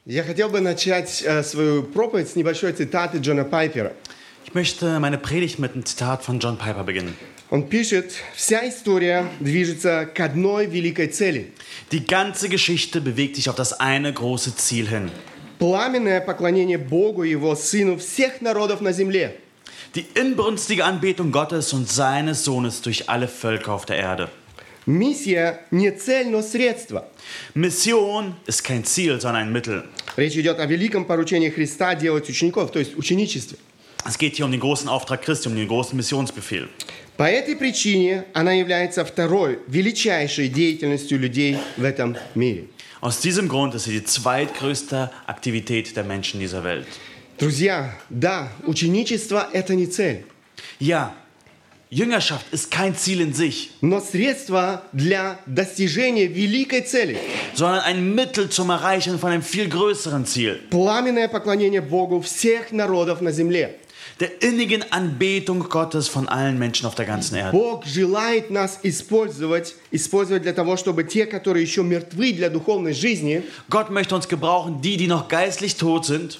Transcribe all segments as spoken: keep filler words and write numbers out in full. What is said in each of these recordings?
Я хотел бы начать э, свою проповедь с небольшой цитаты Джона Пайпера. Ich möchte meine Predigt mit einem Zitat von John Piper beginnen. Он пишет: «Вся история движется к одной великой цели. Die ganze Geschichte bewegt sich auf das eine große Ziel hin. Пламенное поклонение Богу и Его Сыну всех народов на земле. Die inbrünstige Anbetung Gottes und seines Sohnes durch alle Völker auf der Erde. Миссия не цель, но средство». Mission ist kein Ziel, sondern ein Mittel. Речь идет о великом поручении Христа делать учеников, то есть ученичестве. Es geht hier um den großen Auftrag Christi, um den großen Missionsbefehl. По этой причине она является второй величайшей деятельностью людей в этом мире. Aus diesem Grund ist sie die zweitgrößte Aktivität der Menschen dieser Welt. Друзья, да, ученичество – это не цель, Ja, Jüngerschaft ist kein Ziel in sich, но средство для достижения великой цели. sondern ein Mittel zum Erreichen von einem viel größeren Ziel. Пламенное поклонение Богу всех народов на земле. Der innigen Anbetung Gottes von allen Menschen auf der ganzen Erde. Бог желает нас использовать, использовать для того, чтобы те, которые еще мертвы для духовной жизни, Gott möchte uns gebrauchen, die, die noch geistlich tot sind,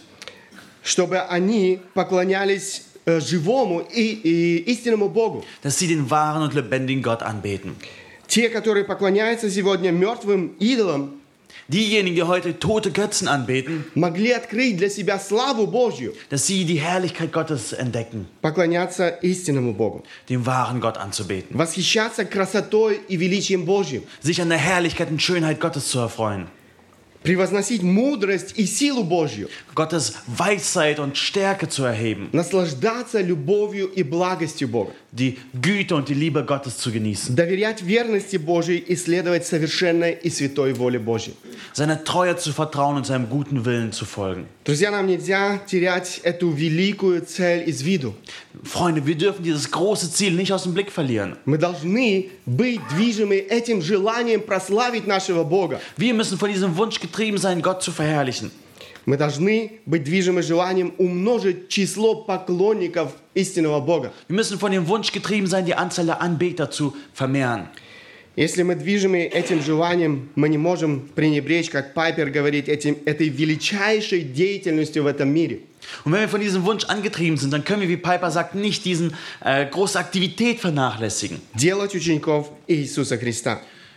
чтобы они поклонялись э, живому и, и истинному Богу. dass sie den wahren und lebendigen Gott anbeten. Те, которые поклоняются сегодня мертвым идолам, Diejenigen, die heute tote Götzen anbeten, могли открыть для себя славу Божью, dass sie die Herrlichkeit Gottes entdecken, поклоняться истинному Богу, den wahren Gott anzubeten, восхищаться красотой и величием Божьим, sich an der Herrlichkeit und Schönheit Gottes zu erfreuen, превозносить мудрость и силу Божью, Gottes Weisheit und Stärke zu erheben, наслаждаться любовью и благостью Бога, die Güte und die Liebe Gottes zu genießen, доверять верности Божьей и следовать совершенной и святой воле Божьей. seiner Treue zu vertrauen und seinem guten Willen zu folgen. Друзья, нам нельзя терять эту великую цель из виду. Freunde, wir dürfen dieses große Ziel nicht aus dem Blick verlieren. Мы должны быть движимы этим желанием прославить нашего Бога. Wir müssen von diesem Wunsch getrieben sein, Gott zu verherrlichen. Мы должны быть движимы желанием умножить число поклонников истинного Бога. Wir müssen von dem Wunsch getrieben sein, die Anzahl der Anbeter zu vermehren. Если мы движимы этим желанием, мы не можем пренебречь, как Пайпер говорит, этим, этой величайшей деятельностью в этом мире. Und wenn wir von diesem Wunsch angetrieben sind, dann können wir, wie Piper sagt, nicht diesen äh, große Aktivität vernachlässigen. Делать учеников Иисуса Христа.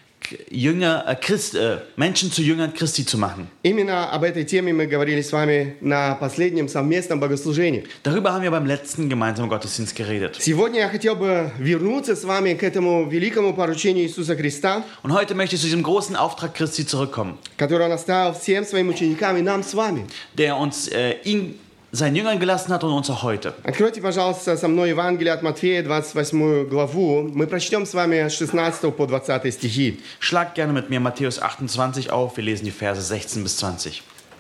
Jünger, äh, Christ, äh, Menschen zu Jüngern Christi zu machen. Именно об этой теме мы говорили с вами на последнем совместном богослужении. Darüber haben wir beim letzten gemeinsamen Gottesdienst geredet. Сегодня я хотел бы вернуться с вами к этому великому поручению Иисуса Христа, Und heute möchte ich zu diesem großen Auftrag Christi zurückkommen, который Он оставил всем своим ученикам и нам с вами. der uns äh, ihn, seinen Jüngern gelassen hat und uns auch heute. Откройте, пожалуйста, со мной Евангелие от Матфея, двадцать восьмую главу. Мы прочтем с вами с шестнадцатого по двадцатый стихи. Schlagt gerne mit mir Matthäus achtundzwanzig auf, wir lesen die Verse sechzehn bis zwanzig.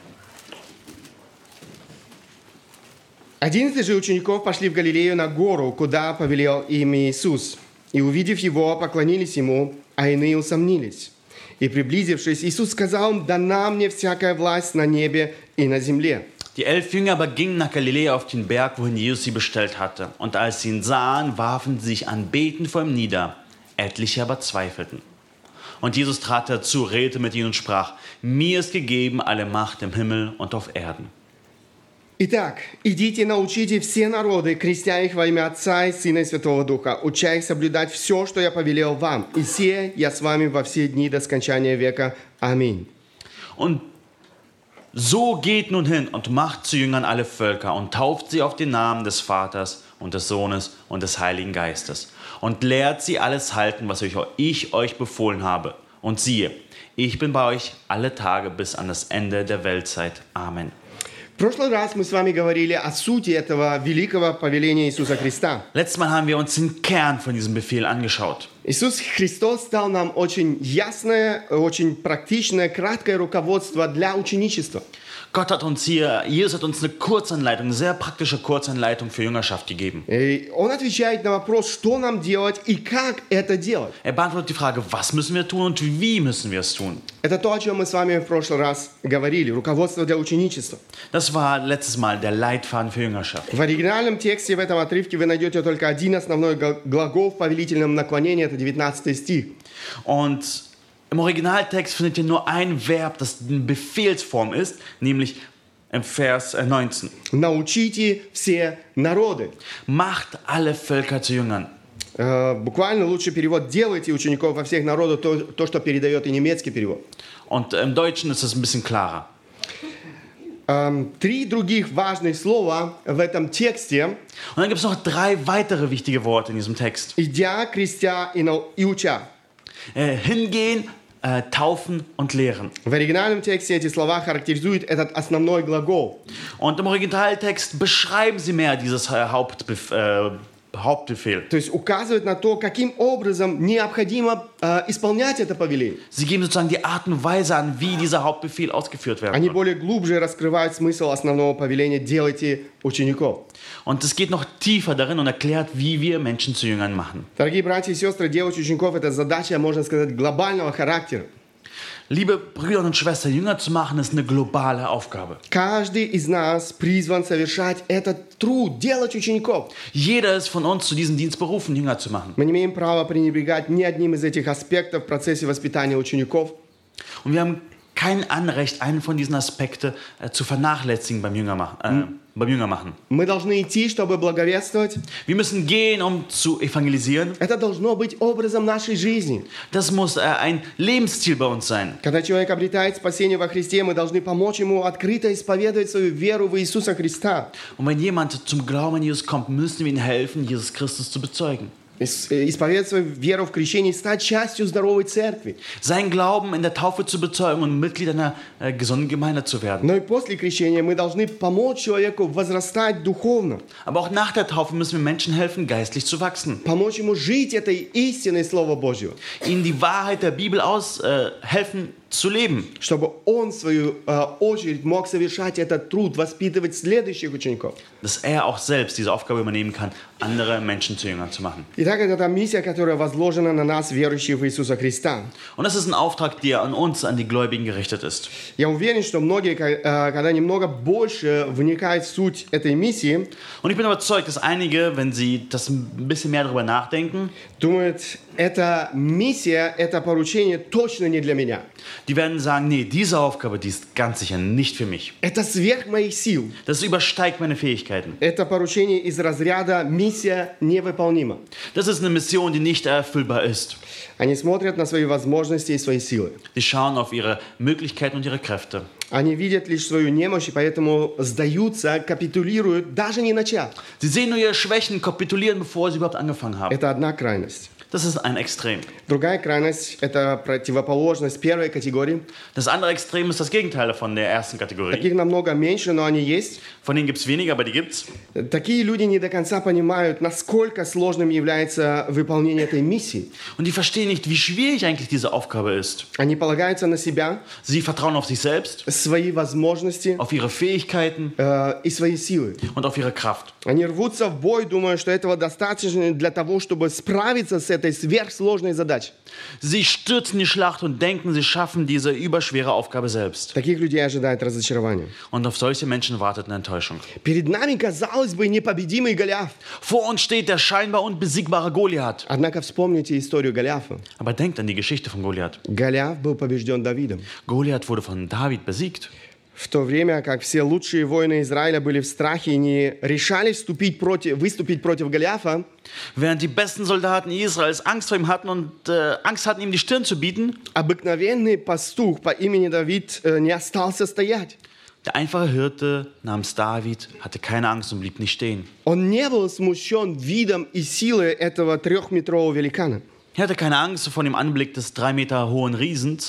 Одиннадцать же учеников пошли в Галилею на гору, куда повелел им Иисус. И, увидев Его, поклонились Ему, а иные усомнились. И, приблизившись, Иисус сказал им: «Дана мне всякая власть на небе и на земле». Die elf Jünger aber gingen nach Galiläa auf den Berg, wohin Jesus sie bestellt hatte. Und als sie ihn sahen, warfen sie sich anbetend vor ihm nieder. Etliche aber zweifelten. Und Jesus trat dazu, redete mit ihnen und sprach: Mir ist gegeben alle Macht im Himmel und auf Erden. Итак, идите, научите все народы, крестя их во имя Отца и Сына и Святого Духа, уча их соблюдать все, что я повелел вам. И се я с вами во все дни до скончания века. Аминь. Und so geht nun hin und macht zu Jüngern alle Völker und tauft sie auf den Namen des Vaters und des Sohnes und des Heiligen Geistes und lehrt sie alles halten, was ich, ich euch befohlen habe. Und siehe, ich bin bei euch alle Tage bis an das Ende der Weltzeit. Amen. В прошлый раз мы с вами говорили о сути этого великого повеления Иисуса Христа. Letztes Mal haben wir uns den Kern von diesem Befehl angeschaut. Иисус Христос дал нам очень ясное, очень практичное, краткое руководство для ученичества. Gott hat uns hier, Jesus hat uns eine Kurzanleitung, eine sehr praktische Kurzanleitung für Jüngerschaft gegeben. И Он отвечает на вопрос, что нам делать и как это делать. Er beantwortet die Frage, was müssen wir tun und wie müssen wir es tun. Это то, о чем мы с вами в прошлый раз говорили, руководство для ученичества. Das war letztes Mal der Leitfaden für Jüngerschaft. В оригинальном тексте в этом отрывке вы найдете только один основной глагол в повелительном наклонении, это девятнадцатый стих. Und Im Originaltext findet ihr nur ein Verb, das eine Befehlsform ist, nämlich im Vers neunzehn. Научите все народы. Macht alle Völker zu Jüngern. Э, Буквально лучший перевод «делайте учеников во всех народах», то, то, что передает и немецкий перевод. Und im Deutschen ist es ein bisschen klarer. Эм, Три других важных слова в этом тексте: Und dann gibt es noch drei weitere wichtige Worte in diesem Text. «идя, крестя и нау- и уча». Äh, hingehen, äh, taufen und lehren. В оригинальном тексте эти слова характеризуют этот основной глагол. Und im Originaltext beschreiben sie mehr dieses äh, Hauptbef äh, Hauptbefehl. То есть указывают на то, каким образом необходимо э, исполнять это повеление. Sie geben sozusagen die Art und Weise an, wie dieser Hauptbefehl ausgeführt werden Они soll. более глубже раскрывают смысл основного повеления «делайте учеников». Und es geht noch tiefer darin und erklärt, wie wir Menschen zu Jüngern machen. Дорогие братья и сестры, делать учеников – это задача, можно сказать, глобального характера. Liebe Brüder und Schwestern, Jünger zu machen, ist eine globale Aufgabe. Каждый из нас призван совершать этот труд, делать учеников. Jeder ist von uns zu diesem Dienst berufen, Jünger zu machen. Мы не имеем права пренебрегать ни одним из этих аспектов в процессе воспитания учеников. Und wir haben kein Anrecht, einen von diesen Aspekten äh, zu vernachlässigen beim Jünger machen. Äh, beim Jünger machen. Мы должны идти, чтобы благовествовать. Wir müssen gehen, um zu evangelisieren. Это должно быть образом нашей жизни. Das muss äh, ein Lebensstil bei uns sein. Когда человек обретает спасение во Христе, мы должны помочь ему открыто исповедовать свою веру в Иисуса Христа. Und wenn jemand zum Glauben an Jesus kommt, müssen wir ihm helfen, Jesus Christus zu bezeugen. Ис- Исповедовать свою веру в крещении, стать частью здоровой церкви. Seinen Glauben in der Taufe zu bezeugen und Mitglied einer äh, gesunden Gemeinde zu werden. Но и после крещения мы должны помочь человеку возрастать духовно. Aber auch nach der Taufe müssen wir Menschen helfen, geistlich zu wachsen. Помочь ему жить этой истиной Слова Божьего. Ihnen die Wahrheit der Bibel aus äh, helfen zu leben. Чтобы он, в свою э, очередь, мог совершать этот труд, воспитывать следующих учеников. Dass er auch selbst diese Aufgabe übernehmen kann, andere Menschen zu Jüngern zu machen. Итак, это та миссия, которая возложена на нас, верующих в Иисуса Христа. Und das ist ein Auftrag, der an uns, an die Gläubigen gerichtet ist. Я уверен, что многие, ка- э, когда немного больше вникают в суть этой миссии, Und ich bin überzeugt, dass einige, wenn sie das ein bisschen mehr darüber nachdenken, думают, эта миссия, это поручение точно не для меня. die werden sagen, nee, diese Aufgabe, die ist ganz sicher nicht für mich. Это сверх моих сил. Das übersteigt meine Fähigkeiten. Это поручение из разряда «миссия невыполнима». Das ist eine Mission, die nicht erfüllbar ist. Они смотрят на свои возможности и свои силы. Die schauen auf ihre Möglichkeiten und ihre Kräfte. Они видят лишь свою немощь, и поэтому сдаются, капитулируют, даже не начав. Sie sehen nur ihre Schwächen, kapitulieren, bevor sie überhaupt angefangen haben. Это одна крайность. Das ist ein Extrem. Другая крайность – это противоположность первой категории. Das andere Extrem ist das Gegenteil von der ersten Kategorie. Таких намного меньше, но они есть. Von denen gibt es weniger, aber die gibt's. Такие люди не до конца понимают, насколько сложным является выполнение этой миссии. Und die verstehen nicht, wie schwierig eigentlich diese Aufgabe ist. Они полагаются на себя, Sie vertrauen auf sich selbst, свои возможности auf ihre Fähigkeiten э, и свои силы. und auf ihre Kraft. Они рвутся в бой, думая, что этого достаточно для того, чтобы справиться с этой сверхсложной задачей. Sie stürzen die Schlacht und denken, sie schaffen diese überschwere Aufgabe selbst. Таких людей ожидает разочарование. Und auf solche Menschen wartet eine Enttäuschung. Перед нами, казалось бы, непобедимый Голиаф. Vor uns steht der scheinbar unbesiegbare Goliath. Однако вспомните историю Голиафа. Aber denkt an die Geschichte von Goliath. Голиаф был побежден Давидом. Goliath wurde von David besiegt. В то время как все лучшие воины Израиля были в страхе и не решались вступить против, выступить против Голиафа, Während die besten Soldaten Israels Angst vor ihm hatten und äh, Angst hatten, ihm die Stirn zu bieten, обыкновенный пастух по имени Давид э, не остался стоять. der einfache Hirte namens David hatte keine Angst und blieb nicht stehen. Он не был смущен видом и силой этого трехметрового великана. Er hatte keine Angst vor dem Anblick des drei Meter hohen Riesens.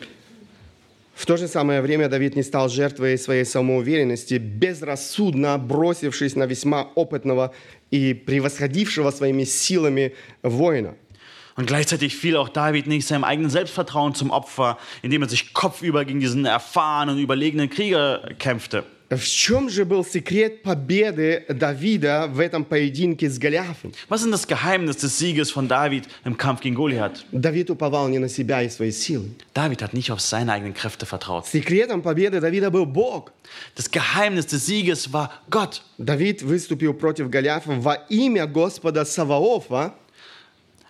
В то же самое время Давид не стал жертвой своей самоуверенности, безрассудно бросившись на весьма опытного и превосходившего своими силами воина. Und gleichzeitig fiel auch David nicht seinem eigenen Selbstvertrauen zum Opfer, indem er sich kopfüber gegen diesen erfahrenen und überlegenen Krieger kämpfte. В чем же был секрет победы Давида в этом поединке с Голиафом? Was ist das Geheimnis des Sieges von David im Kampf gegen Goliath? Давид уповал не на себя и свои силы. David hat nicht auf seine eigenen Kräfte vertraut. Секретом победы Давида был Бог. Das Geheimnis des Sieges war Gott. Давид выступил против Голиафа во имя Господа Саваофа.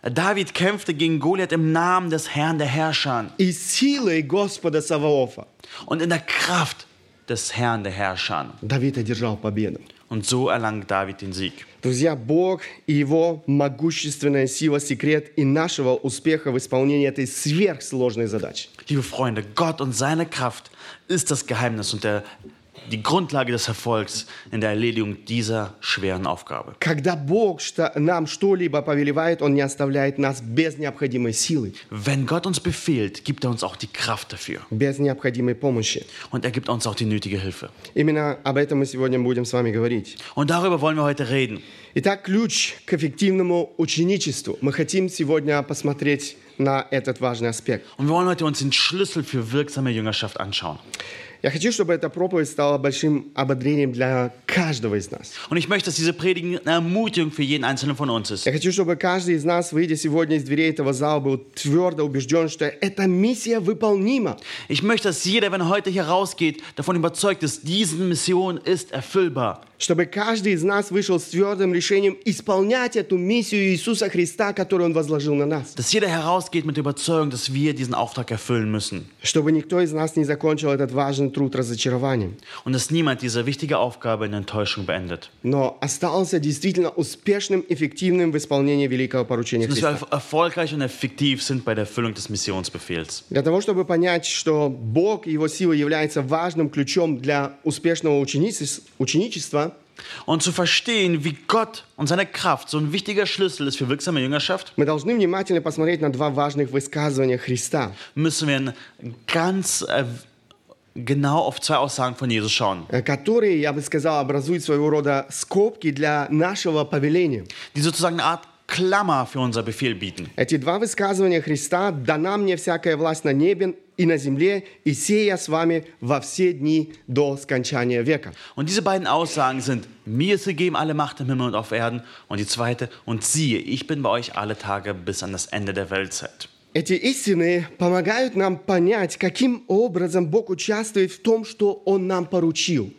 David kämpfte gegen Goliath im Namen des Herrn der Herrscher и силой Господа Саваофа. und in der Kraft des Herrn der Herrscher. Давид одержал победу. Und so erlangt David den Sieg. Друзья, Бог и Его могущественная сила – секрет и нашего успеха в исполнении этой сверхсложной задачи. Liebe Freunde, Gott und seine Kraft ist das Geheimnis und der, die Grundlage des Erfolgs in der Erledigung dieser schweren Aufgabe. Когда Бог что- нам что-либо повелевает, Он не оставляет нас без необходимой силы, Wenn Gott uns befehlt, gibt er uns auch die Kraft dafür. без необходимой помощи. Und er gibt uns auch die nötige Hilfe. Именно об этом мы сегодня будем с вами говорить. Und darüber wollen wir heute reden. Итак, ключ к эффективному ученичеству. Мы хотим сегодня посмотреть на этот важный аспект. Und wir wollen heute uns den Schlüssel für wirksame Jüngerschaft anschauen. Я хочу, чтобы эта проповедь стала большим ободрением для каждого из нас. Und ich möchte, dass diese Predigt eine Ermutigung für jeden Einzelnen von uns ist. Я хочу, чтобы каждый из нас, выйдя сегодня из дверей этого зала, был твердо убежден, что эта миссия выполнима. Ich möchte, dass jeder, wenn er heute hier rausgeht, davon überzeugt ist, diese Mission ist erfüllbar. Чтобы каждый из нас вышел с твердым решением исполнять эту миссию Иисуса Христа, которую Он возложил на нас. Dass jeder herausgeht mit der Überzeugung, dass wir diesen Auftrag erfüllen müssen. Чтобы никто из нас не закончил этот важный труд разочарованием, Und dass niemand diese wichtige Aufgabe in Enttäuschung beendet. но остался действительно успешным, эффективным в исполнении великого поручения Dass wir Христа. erf- erfolgreich und effektiv sind bei der Erfüllung des Missionsbefehls. Для того, чтобы понять, что Бог и Его сила являются важным ключом для успешного ученичес- ученичества, Und zu verstehen, wie Gott und seine Kraft so ein wichtiger Schlüssel ist für wirksame Jüngerschaft, мы должны внимательно посмотреть на два важных высказывания Христа, müssen wir ganz äh, genau auf zwei Aussagen von Jesus schauen, э, которые, я бы сказал, образуют своего рода скобки для нашего повеления. die sozusagen eine Art Klammer für unser Befehl bieten. Эти два высказывания Христа: «Дана мне всякая власть на небе и на земле, и сея с вами во все дни до скончания века». Und diese beiden Aussagen sind: Mir ist gegeben alle Macht im Himmel und auf Erden. Und die zweite: Und siehe, ich bin bei euch alle Tage bis an das Ende der Weltzeit. Эти истины помогают нам понять, каким образом Бог участвует в том, что Он нам поручил.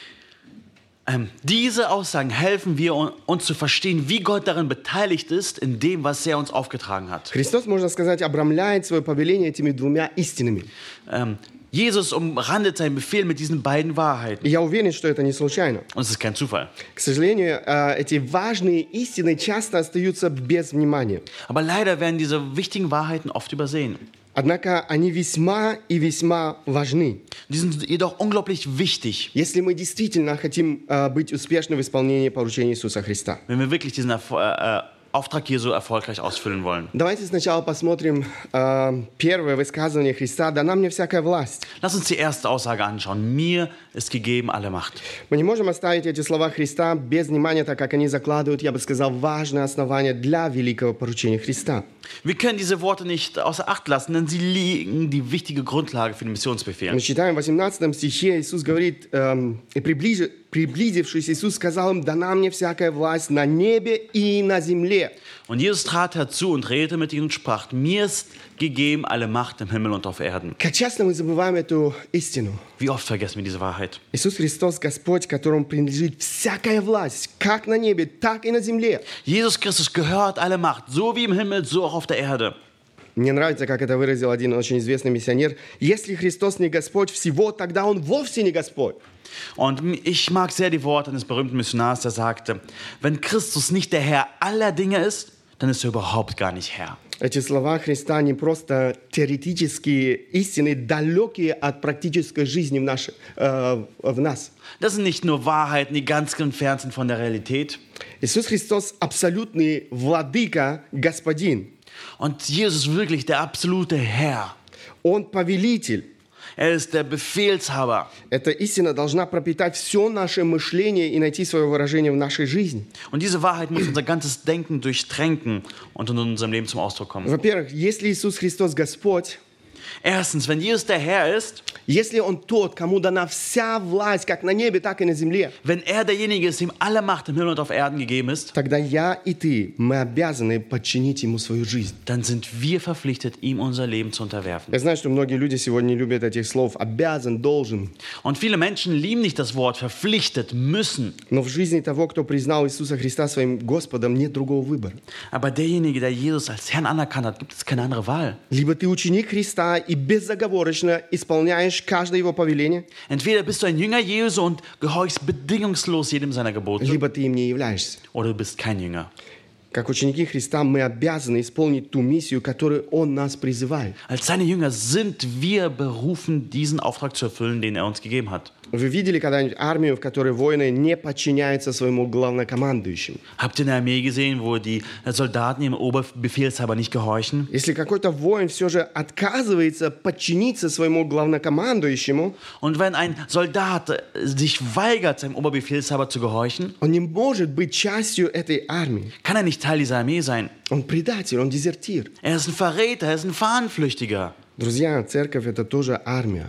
Ähm, diese Aussagen helfen wir, un- uns zu verstehen, wie Gott darin beteiligt ist, in dem, was er uns aufgetragen hat. Христос, можно сказать, обрамляет свое повеление этими двумя истинами. Ähm, Jesus umrandet seinen Befehl mit diesen beiden Wahrheiten. И я уверен, что это не случайно. Und es ist kein Zufall. К сожалению, э, эти важные истины часто остаются без внимания. Aber leider werden diese wichtigen Wahrheiten oft übersehen. Однако они весьма и весьма важны, Die sind jedoch unglaublich wichtig, если мы действительно хотим э, быть успешны в исполнении поручения Иисуса Христа. wenn wir wirklich diesen Erfol- äh, Auftrag Jesu erfolgreich ausfüllen wollen. Давайте сначала посмотрим э, первое высказывание Христа: «Дана мне всякая власть». Lass uns die erste Aussage anschauen. Mir ist gegeben alle Macht. Мы не можем оставить эти слова Христа без внимания, так как они закладывают, я бы сказал, важное основание для великого поручения Христа. Wir können diese Worte nicht außer Acht lassen, denn sie legen die wichtige Grundlage für den Missionsbefehl. Мы читаем в восемнадцатом стихе, Иисус говорит, эм, «И приближи- приблизившись, Иисус сказал им: дана мне всякая власть на небе и на земле». Und Jesus trat herzu und redete mit ihnen und sprach: Mir ist gegeben alle Macht im Himmel und auf Erden. Как часто мы забываем эту истину. Wie oft vergessen wir diese Wahrheit? Иисус Христос – Господь, которому принадлежит всякая власть, как на небе, так и на земле. Jesus Christus gehört alle Macht, so wie im Himmel, so auch auf der Erde. Мне нравится, как это выразил один очень известный миссионер. Если Христос не Господь всего, тогда Он вовсе не Господь. Und ich mag sehr die Worte eines berühmten Missionars, der sagte: Wenn Christus nicht der Herr aller Dinge ist, dann ist er überhaupt gar nicht Herr. Эти слова Христа не просто теоретические истины, далекие от практической жизни в, наш, э, в нас. Das sind nicht nur Wahrheiten, die ganz entfernt sind von der Realität. Иисус Христос – абсолютный владыка, господин. Und Jesus ist wirklich der absolute Herr. Он повелитель. Er ist der Befehlshaber. Эта истина должна пропитать все наше мышление и найти свое выражение в нашей жизни. Und diese Wahrheit muss unser ganzes Denken durchtränken und in unserem Leben zum Ausdruck kommen. Во-первых, если Иисус Христос Господь, Erstens, wenn Jesus der Herr ist, если Он тот, кому дана вся власть, как на небе, так и на земле, wenn er derjenige ist, dem alle Macht im Himmel und auf Erden gegeben ist, тогда я и ты, мы обязаны подчинить Ему свою жизнь. dann sind wir verpflichtet, ihm unser Leben zu unterwerfen. Я знаю, что многие люди сегодня не любят этих слов «обязан», «должен». Und viele Menschen lieben nicht das Wort verpflichtet, müssen. Но в жизни того, кто признал Иисуса Христа своим Господом, нет другого выбора. Aber derjenige, der Jesus als Herrn anerkannt hat, gibt es keine andere Wahl. Либо ты ученик Христа и безоговорочно исполняешь каждое Его повеление, Entweder bist du ein Jünger Jesu und gehorchst bedingungslos jedem seiner Gebote, либо ты им не являешься. oder du bist kein Jünger. Как ученики Христа мы обязаны исполнить ту миссию, которую Он нас призывает. Als seine Jünger sind wir berufen, diesen Auftrag zu erfüllen, den er uns gegeben hat. Вы видели когда-нибудь армию, в которой воины не подчиняются своему главнокомандующему? Habt ihr eine Armee gesehen, wo die Soldaten ihrem Oberbefehlshaber nicht gehorchen? Если какой-то воин все же отказывается подчиниться своему главнокомандующему, Und wenn ein Soldat äh, sich weigert, seinem Oberbefehlshaber zu gehorchen, он не может быть частью этой армии. kann er nicht Teil dieser Armee sein. Он предатель, он дезертир. Er ist ein Verräter, er ist ein Fahnenflüchtiger. Друзья, церковь – это тоже армия.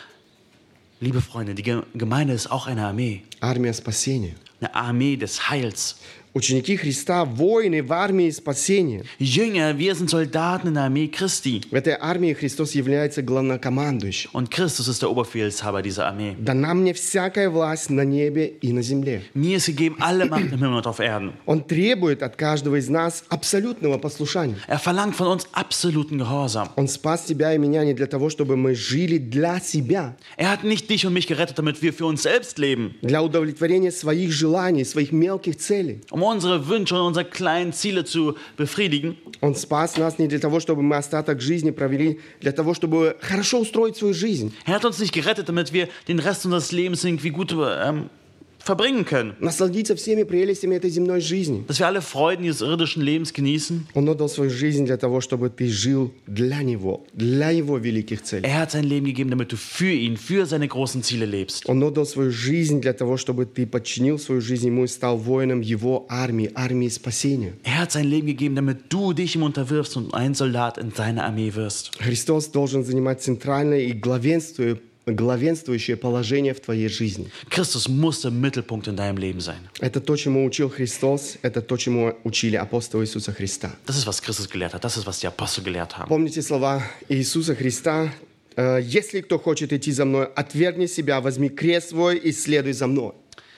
Liebe Freunde, die Ge- Gemeinde ist auch eine Armee. Армия спасения. Eine Armee des Heils. Ученики Христа – воины в армии спасения. Jünger, wir sind Soldaten in der Armee Christi. В этой армии Христос является главнокомандующим. Und Christus ist der Oberbefehlshaber dieser Armee. Дана мне всякая власть на небе и на земле. Mir ist gegeben alle Macht im Himmel und auf Erden. Он требует от каждого из нас абсолютного послушания. Er verlangt von uns absoluten Gehorsam. Он спас тебя и меня не для того, чтобы мы жили для себя, Er hat nicht dich und mich gerettet, damit wir für uns selbst leben, для удовлетворения своих желаний, своих мелких целей. um unsere Wünsche und unsere kleinen Ziele zu befriedigen. Он спас нас не для того, чтобы мы остаток жизни провели, для того, чтобы хорошо устроить свою жизнь, Er hat uns nicht gerettet, damit wir den Rest unseres Lebens irgendwie gut ähm, verbringen können. насладиться всеми прелестями этой земной жизни. Dass wir alle Freuden dieses irdischen Lebens genießen. Он отдал свою жизнь для того, чтобы ты жил для Него, для Его великих целей. Er hat sein Leben gegeben, damit du für ihn, für seine großen Ziele lebst. Он отдал свою жизнь для того, чтобы ты подчинил свою жизнь Ему и стал воином Его армии, армии спасения. Er hat sein Leben gegeben, damit du dich ihm unterwirfst und ein Soldat in seiner Armee wirst. Христос должен занимать центральное и главенствующее главенствующее положение в твоей жизни. Christus muss der Mittelpunkt in deinem Leben sein. Это то, чему учил Христос, это то, чему учили апостолы Иисуса Христа. Das ist, was Christus gelehrt hat. Das ist, was die Apostel gelehrt haben. Помните слова Иисуса Христа? э, «Если кто хочет идти за мной, отвергни себя, возьми крест свой и следуй за мной».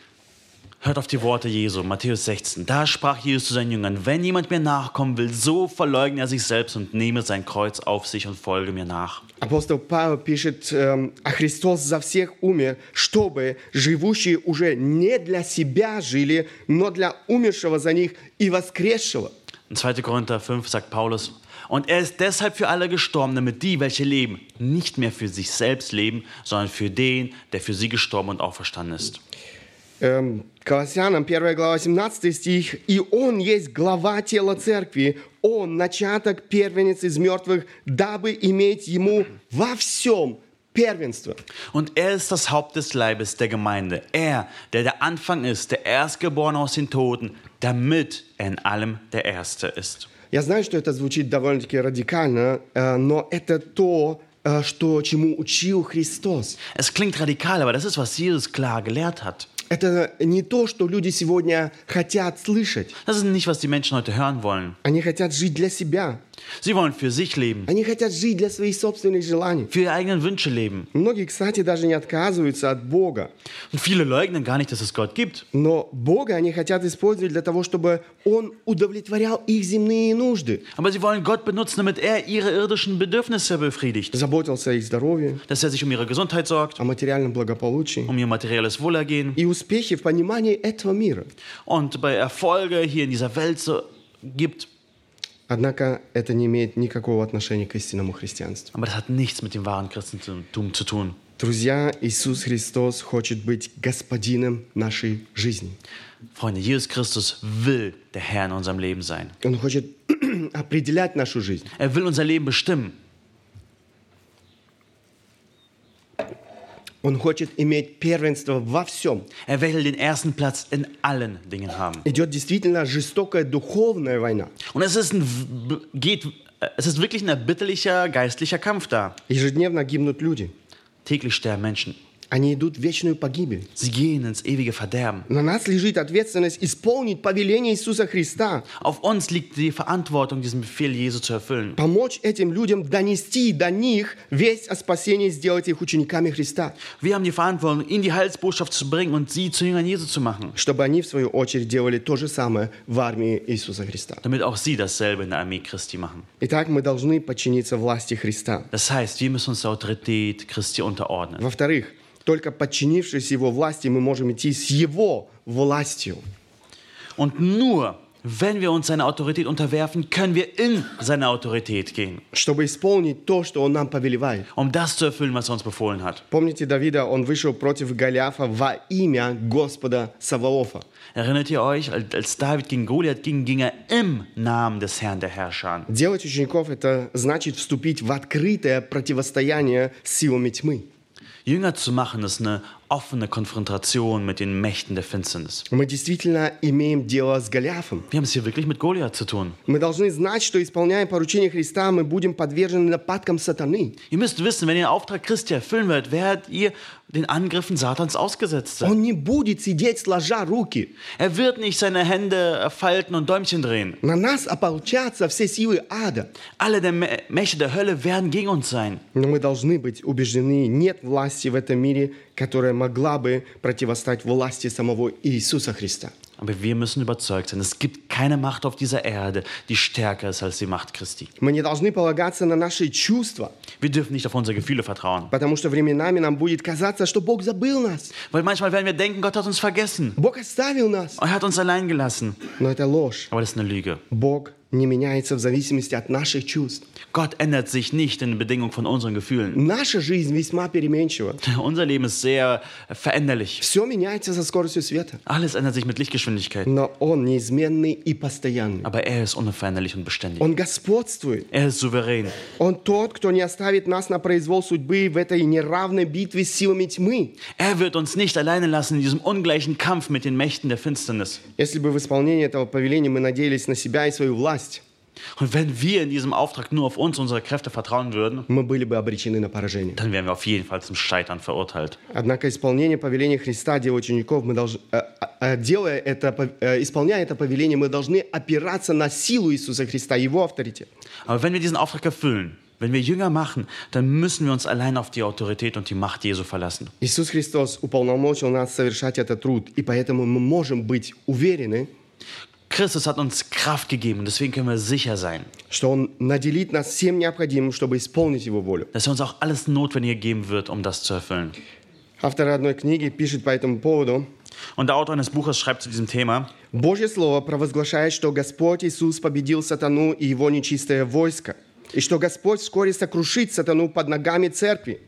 Hört auf die Worte Jesu, Matthäus sechzehn. Da sprach Jesus zu seinen Jüngern: Wenn jemand mir nachkommen will, so verleugne er sich selbst und nehme sein Kreuz auf sich und folge mir nach. Апостол Павел пишет, эм, а Христос за всех умер, чтобы живущие уже не для себя жили, но для умершего за них и воскресшего. In zweiter Korinther fünf sagt Paulus: Und er ist deshalb für alle gestorben, damit die, welche leben, nicht mehr für sich selbst leben, sondern für den, der für sie gestorben und auferstanden ist. Эм, Колоссянам, первая глава, семнадцатый стих. «И Он есть глава тела церкви, Он начаток, первенец из мертвых, дабы иметь Ему во всем первенство». Und er ist das Haupt des Leibes der Gemeinde. Er, der der Anfang ist, der Erstgeborene aus den Toten, damit er in allem der Erste ist. Я знаю, что это звучит довольно-таки радикально, э, но это то, э, что, чему учил Христос. Es klingt radikal, aber das ist, was Jesus klar gelehrt hat. Это не то, что люди сегодня хотят слышать. Das ist nicht, was die Menschen heute hören wollen. Они хотят жить для себя. Sie wollen für sich leben, Они хотят жить для своих собственных желаний. für ihre eigenen Wünsche leben. Многие, кстати, даже не отказываются от Бога. Und viele leugnen gar nicht, dass es Gott gibt. Но Бога они хотят использовать для того, чтобы Он удовлетворял их земные нужды. Aber sie wollen Gott benutzen, damit er ihre irdischen Bedürfnisse befriedigt. Заботился о их здоровье, Dass er sich um ihre Gesundheit sorgt, о материальном благополучии um ihr materielles Wohlergehen и успехи в понимании этого мира. und bei Erfolge hier in dieser Welt so gibt. Однако это не имеет никакого отношения к истинному христианству. Aber das hat nichts mit dem wahren Christentum zu tun. Друзья, Иисус Христос хочет быть господином нашей жизни. Freunde, Jesus Christus will der Herr in unserem Leben sein. Он хочет определять нашу жизнь. Er will unser Leben bestimmen. Он хочет иметь первенство во всем. Er will den ersten Platz in allen Dingen haben. Идет действительно жестокая духовная война. Und es ist ein, geht äh, es ist wirklich ein erbitterlicher geistlicher Kampf da. Ежедневно гибнут люди. Täglich sterben Menschen. Они идут в вечную погибель. Sie gehen ins ewige Verderben. На нас лежит ответственность исполнить повеление Иисуса Христа, Auf uns liegt die Verantwortung, diesen Befehl Jesu zu erfüllen. помочь этим людям донести до них весть о спасении, сделать их учениками Христа, Wir haben die Verantwortung, ihnen die Heilsbotschaft zu bringen und sie zu Jüngern Jesu zu machen, чтобы они, в свою очередь, делали то же самое в армии Иисуса Христа. damit auch sie dasselbe in der Armee Christi machen. Итак, мы должны подчиниться власти Христа. Das heißt, wir müssen uns der Autorität Christi unterordnen. Во-вторых, только подчинившись Его власти, мы можем идти с Его властью. Und nur, wenn wir uns seiner Autorität unterwerfen, können wir in seine Autorität gehen, Чтобы исполнить то, что Он нам повелевает. um das zu erfüllen, was er uns befohlen hat. Помните Давида, он вышел против Голиафа во имя Господа Саваофа. Erinnert ihr euch, als David gegen Goliath ging, ging er im Namen des Herrn der Herrscher an. Делать учеников – это значит вступить в открытое противостояние с силами тьмы. Jünger zu machen, ist eine offene Konfrontation mit den Mächten der Finsternis. Мы действительно имеем дело с Голиафом. Wir haben es hier wirklich mit Goliath zu tun. Мы должны знать, что, исполняя поручение Христа, мы будем подвержены нападкам сатаны. Ihr müsst wissen, wenn ihr den Auftrag Christi erfüllen werdet, werdet ihr den Angriffen Satans ausgesetzt sein. Он не будет сидеть сложа руки. Er wird nicht seine Hände falten und Däumchen drehen. На нас ополчатся все силы ада. Alle der Mä- Mächte der Hölle werden gegen uns sein. Но мы должны быть убеждены, нет власти в этом мире, которая могла бы противостоять власти самого Иисуса Христа. Aber wir müssen überzeugt sein, es gibt keine Macht auf dieser Erde, die stärker ist als die Macht Christi. Мы не должны полагаться на наши чувства, Wir dürfen nicht auf unsere Gefühle vertrauen. потому что временами нам будет казаться, что Бог забыл нас. Weil manchmal werden wir denken, Gott hat uns vergessen. Бог оставил нас. Er hat uns allein gelassen. Но это ложь. Aber das ist eine Lüge. Бог не меняется в зависимости от наших чувств. Gott ändert sich nicht in Bedingungen von unseren Gefühlen. Наша жизнь весьма переменчива. Unser Leben ist sehr veränderlich. Все меняется со скоростью света. Alles ändert sich mit Lichtgeschwindigkeit. Но Он неизменный и постоянный. Aber er ist unveränderlich und beständig. Он господствует. Er ist souverän. Он тот, кто не оставит нас на произвол судьбы в этой неравной битве с силами тьмы. Er wird uns nicht alleine lassen in diesem ungleichen Kampf mit den Mächten der Finsternis. Если бы в исполнении этого повеления мы надеялись на себя и свою власть, Und wenn wir in diesem Auftrag nur auf uns, unsere Kräfte vertrauen würden, мы были бы обречены на поражение. dann wären wir auf jeden Fall zum Scheitern verurteilt. Однако исполнение повеления Христа, дело учеников, мы должны, э, э, делая это, э, исполняя это повеление, мы должны опираться на силу Иисуса Христа, Его авторитет. Aber wenn wir diesen Auftrag erfüllen, wenn wir Jünger machen, dann müssen wir uns allein auf die Autorität und die Macht Jesu verlassen. Иисус Христос уполномочил нас совершать этот труд, и поэтому мы можем быть уверены, Christus hat uns Kraft gegeben und deswegen können wir sicher sein, что Он наделит нас всем необходимым, чтобы исполнить Его волю. dass er uns auch alles Notwendige geben wird, um das zu erfüllen. Автор одной книги пишет по этому поводу: Und der Autor eines Buches schreibt zu diesem Thema: Божье Слово провозглашает, что Господь Иисус победил сатану и его нечистое войско, и что Господь вскоре сокрушит сатану под ногами церкви.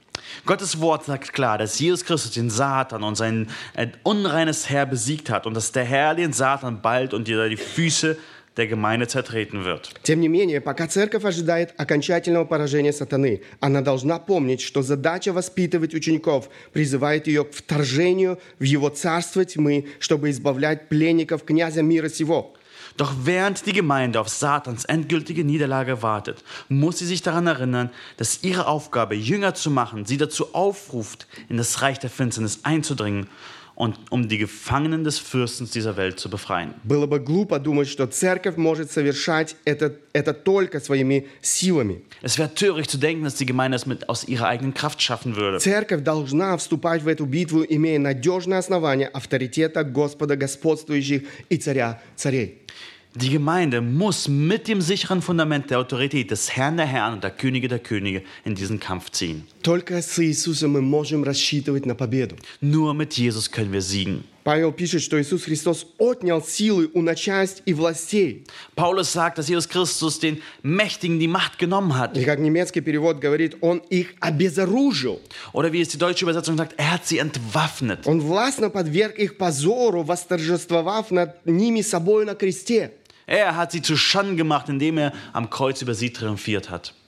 Gottes Wort sagt klar, dass Jesus Christus den Satan und sein äh, unreines Herr besiegt hat und dass der Herr den Satan bald unter die Füße der Gemeinde zertreten wird. Тем не менее, пока церковь ожидает окончательного поражения сатаны, она должна помнить, что задача воспитывать учеников призывает ее к вторжению в его царство тьмы, чтобы избавлять пленников князя мира сего. Doch während die Gemeinde auf Satans endgültige Niederlage wartet, muss sie sich daran erinnern, dass ihre Aufgabe, Jünger zu machen, sie dazu aufruft, in das Reich der Finsternis einzudringen und um die Gefangenen des Fürstens dieser Welt zu befreien. Было бы глупо думать, что церковь может совершать это, это только своими силами. Es wäre töricht zu denken, dass die Gemeinde es mit aus ihrer eigenen Kraft schaffen würde. Церковь должна вступать в эту битву, имея надежное основание авторитета Господа господствующих и царя царей. Die Gemeinde muss mit dem sicheren Fundament der Autorität des Herrn der Herren und der Könige der Könige in diesen Kampf ziehen. Только с Иисусом мы можем рассчитывать на победу. Nur mit Jesus können wir siegen. Павел пишет, что Иисус Христос отнял силы у начальств и властей. Paulus sagt, dass Jesus Christus den Mächtigen die Macht genommen hat. И как немецкий перевод говорит, Он их обезоружил. Oder wie es die deutsche Übersetzung sagt, er hat sie entwaffnet. Он властно подверг их позору, восторжествовав над ними собою на кресте. Er hat sie zu Schanden gemacht, indem er am Kreuz über sie triumphiert hat.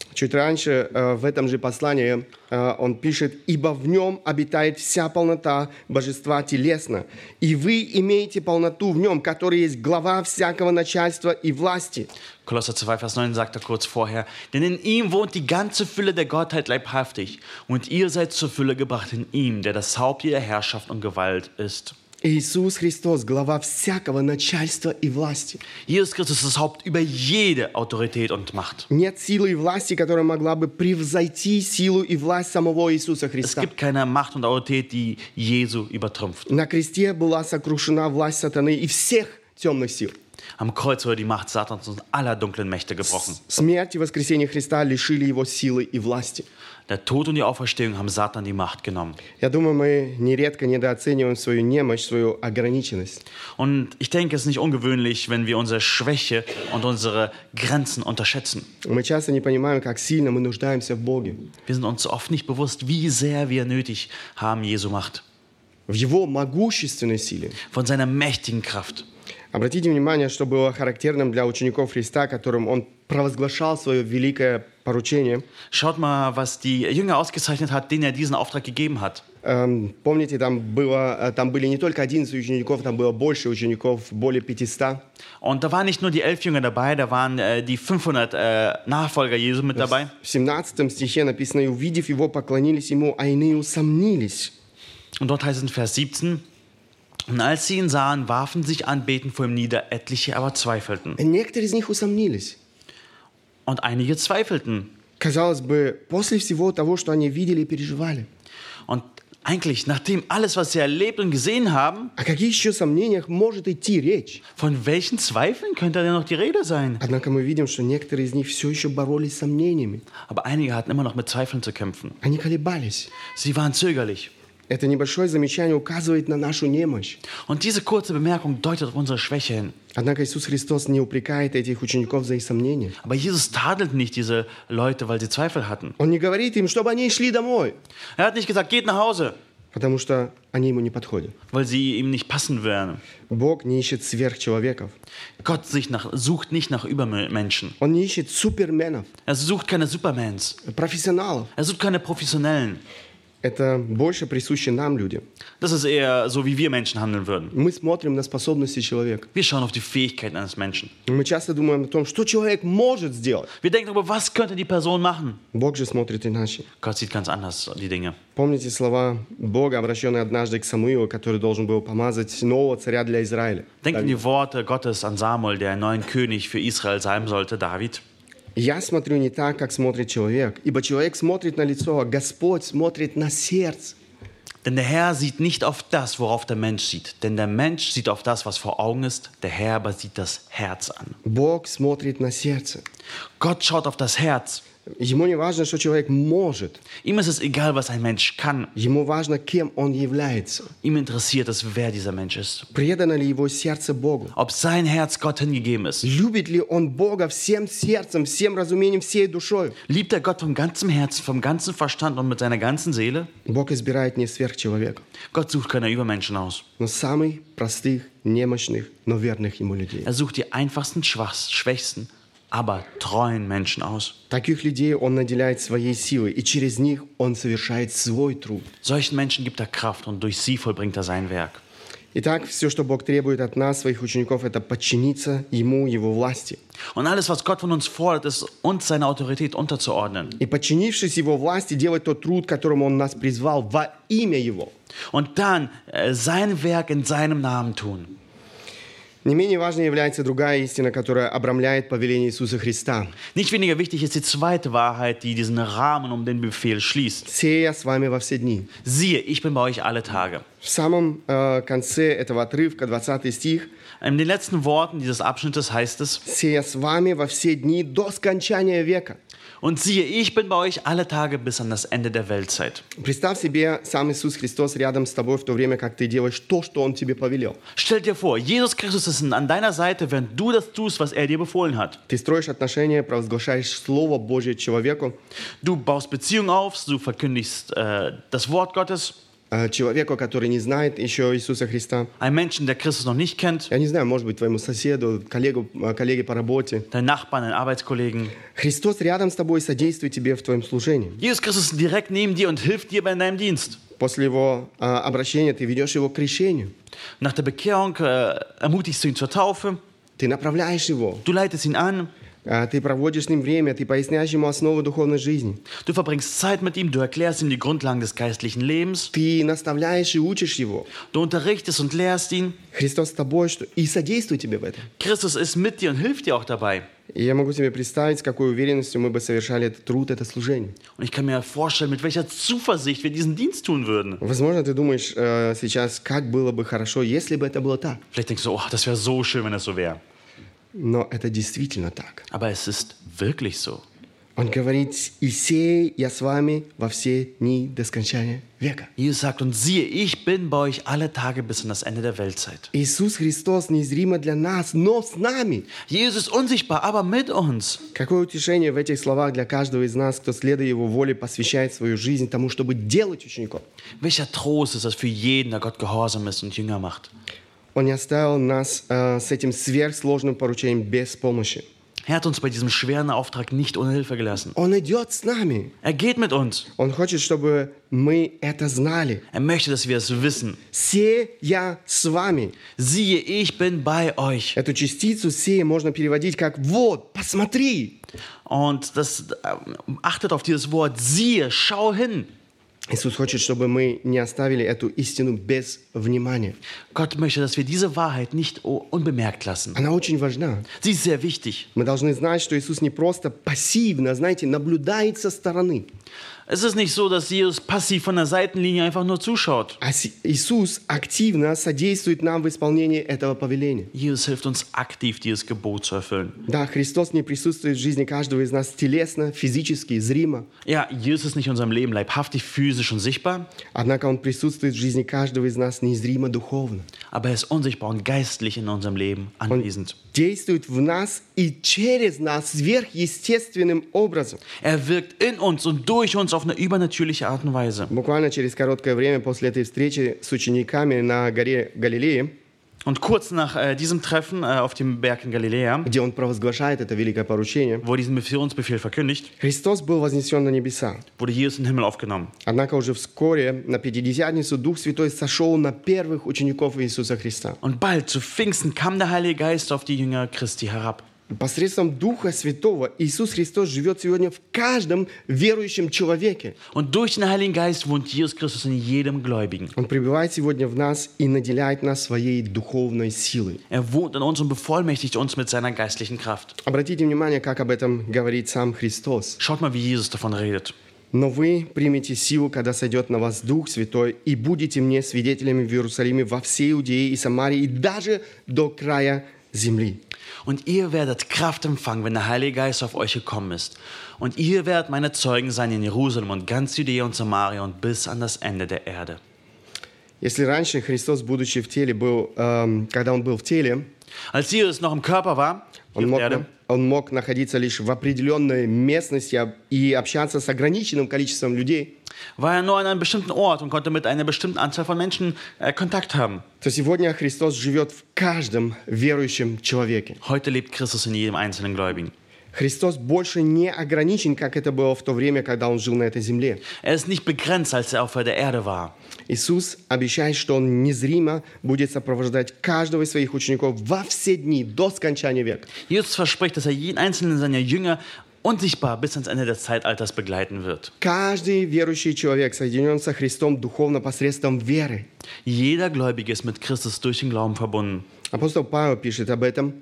Чуть раньше э, в этом же послании э, он пишет: «Ибо в нем обитает вся полнота божества телесно, и вы имеете полноту в нем, который есть глава всякого начальства и власти». Kolosser zwei, Vers neun sagt er kurz vorher, denn in ihm wohnt die ganze Fülle der Gottheit leibhaftig und ihr seid zur Fülle gebracht in ihm, der das Haupt jeder Herrschaft und Gewalt ist. Иисус Христос, глава всякого начальства и власти. Jesus Christus ist das Haupt über jede Autorität und Macht. Нет силы и власти, которая могла бы превзойти силу и власть самого Иисуса Es Христа. gibt keine Macht und Autorität, die Jesu übertrümpft. На кресте была сокрушена власть сатаны и всех темных сил. Am Kreuz wurde die Macht Satans und aller dunklen Mächte gebrochen. Смерть и воскресение Христа лишили его силы и власти. Der Tod und die Auferstehung haben Satan die Macht genommen. Я думаю, мы нередко недооцениваем свою немощь, свою ограниченность. Und ich denke, es ist nicht ungewöhnlich, wenn wir unsere Schwäche und unsere Grenzen unterschätzen. Мы часто не понимаем, как сильно мы нуждаемся в Боге, Wir sind uns oft nicht bewusst, wie sehr wir nötig haben Jesu Macht. в Его могущественной силе. Von seiner mächtigen Kraft. Обратите внимание, что было характерным для учеников Христа, которым Он провозглашал свое великое поручение. Schaut mal, was die Jünger ausgezeichnet hat, denen er diesen Auftrag gegeben hat. Эм, Помните, там, было, там были не только одиннадцать учеников, там было больше учеников, более пятисот. Und da waren nicht nur die elf Jünger dabei, da waren äh, die fünfhundert äh, Nachfolger Jesu mit dabei. В семнадцатом стихе написано: «И увидев Его, поклонились Ему, а иные усомнились». Und dort heißt es in Vers siebzehn, und als sie ihn sahen, warfen sich anbetend vor ihm nieder, etliche aber zweifelten. Некоторые из них усомнились. Und einige zweifelten. Казалось бы, после всего того, что они видели и переживали. Und eigentlich, nachdem alles, was sie erlebt und gesehen haben, О каких еще сомнениях может идти речь? von welchen Zweifeln könnte denn noch die Rede sein? Однако мы видим, что некоторые из них все еще боролись с сомнениями. Aber einige hatten immer noch mit Zweifeln zu kämpfen. Они колебались. Sie waren zögerlich. Это небольшое замечание указывает на нашу немощь. Und diese kurze Bemerkung deutet auf unsere Schwäche hin. Однако Иисус Христос не упрекает этих учеников за их сомнения. Aber Jesus tadelt nicht diese Leute, weil sie Zweifel hatten. Он не говорит им, чтобы они шли домой, Er hat nicht gesagt, geht nach Hause, потому что они ему не подходят. weil sie ihm nicht passen werden. Бог не ищет сверхчеловеков. Gott sich nach, sucht nicht nach Übermenschen. Он не ищет суперменов, Er sucht keine Supermans. профессионалов. Er sucht keine Professionellen. Это больше присуще нам, людям. Das ist eher so, wie wir Menschen handeln würden. Мы смотрим на способности человека. Wir schauen auf die Fähigkeiten eines Menschen. Мы часто думаем о том, что человек может сделать. Wir denken darüber, was könnte die Person machen? Бог же смотрит иначе. Gott sieht ganz anders die Dinge. Помните слова Бога, обращенные однажды к Самуилу, который должен был помазать нового царя для Израиля? Denkt an die Worte Gottes an Samuel, der einen neuen König für Israel sein sollte, David. Я смотрю не так, как смотрит человек, ибо человек смотрит на лицо, а Господь смотрит на сердце. Denn der Herr sieht nicht auf das, worauf der Mensch sieht. Denn der Mensch sieht auf das, was vor Augen ist. Der Herr aber sieht das Herz an. Бог смотрит на сердце. Gott schaut auf das Herz. Ему не важно, что человек может. Ihm ist es egal, was ein Mensch kann. Ему важно, кем он является. Ihm interessiert es, wer dieser Mensch ist. Предано ли его сердце Богу? Ob sein Herz Gott hingegeben ist. Любит ли он Бога всем сердцем, всем разумением, всей душой? Liebt er Gott vom ganzen Herzen, vom ganzen Verstand und mit seiner ganzen Seele? Бог избирает не сверхчеловека, Gott sucht keine Übermenschen aus. но самых простых, немощных, но верных ему людей. Er sucht die einfachsten, schwachsten, schwächsten, aber treuen Menschen aus. Таких людей он наделяет своей силой, и через них он совершает свой труд. Solchen Menschen gibt er Kraft und durch sie vollbringt er sein Werk. Итак, все, что Бог требует от нас, своих учеников, это подчиниться Ему, Его власти. Und alles, was Gott von uns fordert, ist, uns seine Autorität unterzuordnen. И подчинившись Его власти, делать тот труд, к которому Он нас призвал, во имя Его. Und dann äh, sein Werk in seinem Namen tun. Не менее важной является другая истина, которая обрамляет повеление Иисуса Христа. Nicht weniger wichtig ist die zweite Wahrheit, die diesen Rahmen um den Befehl schließt. «Се я с вами во все дни». Siehe, ich bin bei euch alle Tage. В самом э, конце этого отрывка, двадцатый стих, In den letzten Worten dieses Abschnittes heißt es, «Се я с вами во все дни до скончания века». und siehe, ich bin bei euch alle Tage bis an das Ende der Weltzeit. Представь себе сам Иисус Христос рядом с тобой в то время, как ты делаешь то, что Он тебе повелел. Stell dir vor, Jesus Christus ist an deiner Seite, während du das tust, was er dir befohlen hat. Ты строишь отношения, провозглашаешь Слово Божье человеку, Du baust Beziehungen auf, du verkündigst äh, das Wort Gottes. э, человеку, который не знает еще Иисуса Христа. Einem Menschen, der Christus noch nicht kennt, Я не знаю, может быть, твоему соседу, коллегу, э, коллеге по работе. deinen Nachbarn, deinen Arbeitskollegen. Христос рядом с тобой содействует тебе в твоем служении. Jesus Christus ist direkt neben dir und hilft dir bei deinem Dienst. После его э, обращения ты ведешь его к крещению. Nach der Bekehrung äh, ermutigst du ihn zur Taufe, Ты направляешь его. du leitest ihn an, Э, ты проводишь с ним время, ты поясняешь ему основы духовной жизни. du verbringst Zeit mit ihm, du erklärst ihm die Grundlagen des geistlichen Lebens, Ты наставляешь и учишь его. du unterrichtest und lehrst ihn. Христос с тобой что, и содействует тебе в этом. Christus ist mit dir und hilft dir auch dabei. И я могу себе представить, с какой уверенностью мы бы совершали этот труд, это служение. Und ich kann mir vorstellen, mit welcher Zuversicht wir diesen Dienst tun würden. Возможно, ты думаешь э, сейчас, как было бы хорошо, если бы это было так. Vielleicht denkst du, oh, das wäre so schön, wenn das so wäre. Но это действительно так. Aber es ist wirklich so. Он говорит, «И сей я с вами во все дни до скончания века». Jesus sagt, und siehe, ich bin bei euch alle Tage bis an das Ende der Weltzeit. Иисус Христос незримо для нас, но с нами. Jesus ist unsichtbar, aber mit uns. Какое утешение в этих словах для каждого из нас, кто, следуя Его воле, посвящает свою жизнь тому, чтобы делать учеников. Welcher Trost ist das für jeden, der Gott gehorsam ist und Jünger macht. Он не оставил нас э, с этим сверхсложным поручением без помощи. Er hat uns bei diesem schweren Auftrag nicht ohne Hilfe gelassen. Он идет с нами. Er geht mit uns. Он хочет, чтобы мы это знали. Er möchte, dass wir es wissen. «Се я с вами». Siehe, ich bin bei euch. Эту частицу «се» можно переводить как «вот, посмотри». Und das äh, achtet auf dieses Wort, siehe, schau hin. Иисус хочет, чтобы мы не оставили эту истину без внимания. Gott möchte, dass wir diese Wahrheit nicht unbemerkt lassen. Она очень важна. Sie ist sehr wichtig. Мы должны знать, что Иисус не просто пассивно, знаете, наблюдает со стороны. Es ist nicht so, dass Jesus passiv von der Seitenlinie einfach nur zuschaut. А Иисус активно содействует нам в исполнении этого повеления. Jesus hilft uns aktiv, dieses Gebot zu erfüllen. Да, Христос не присутствует в жизни каждого из нас телесно, физически, зримо. Ja, Jesus ist nicht in unserem Leben leibhaftig, physisch und sichtbar. Однако Он присутствует в жизни каждого из нас незримо, духовно. Aber er ist unsichtbar und geistlich in unserem Leben anwesend. Действует в нас и через нас сверхъестественным образом. Er wirkt in uns und durch uns auf eine übernatürliche Art und Weise. Буквально через короткое время после этой встречи с учениками на горе Галилеи, Und kurz nach äh, diesem Treffen äh, auf dem Berg in Galiläa, где Он провозглашает это великое поручение, wo er diesen Missionsbefehl verkündigt, Христос был вознесен на небеса. wurde Jesus in den Himmel aufgenommen. Однако уже вскоре, на Пятидесятницу, Дух Святой сошел на первых учеников Иисуса Христа. Und bald zu Pfingsten kam der Heilige Geist auf die Jünger Christi herab. Посредством Духа Святого Иисус Христос живет сегодня в каждом верующем человеке. Und durch den Heiligen Geist wohnt Jesus Christus in jedem Gläubigen. Он пребывает сегодня в нас и наделяет нас своей духовной силой. Er wohnt in uns und bevollmächtigt uns mit seiner geistlichen Kraft. Обратите внимание, как об этом говорит сам Христос. Schaut mal, wie Jesus davon redet. «Но вы примете силу, когда сойдет на вас Дух Святой, и будете мне свидетелями в Иерусалиме, во всей Иудее и Самарии, и даже до края земли». Und ihr werdet Kraft empfangen, wenn der Heilige Geist auf euch gekommen ist. Und ihr werdet meine Zeugen sein in Jerusalem und ganz Judäa und Samaria und bis an das Ende der Erde. Если раньше Христос, будучи в теле, был, эм, когда Он был в теле, Als Jesus noch im Körper war, hier он auf мог, der Erde, он мог находиться лишь в определенной местности и общаться с ограниченным количеством людей, war er nur an einem bestimmten Ort und konnte mit einer bestimmten Anzahl von Menschen äh, Kontakt haben. то сегодня Христос живет в каждом верующем человеке. Heute lebt Christus in jedem einzelnen Gläubigen. Христос больше не ограничен, как это было в то время, когда Он жил на этой земле. Er ist nicht begrenzt, als er auf der Erde war. Иисус обещает, что Он незримо будет сопровождать каждого из своих учеников во все дни до скончания века. Jesus verspricht, dass er jeden einzelnen seiner Jünger unsichtbar bis ans Ende des Zeitalters begleiten wird. Каждый верующий человек соединен со Христом духовно посредством веры. Jeder Gläubige ist mit Christus durch den Glauben verbunden. Апостол Павел пишет об этом.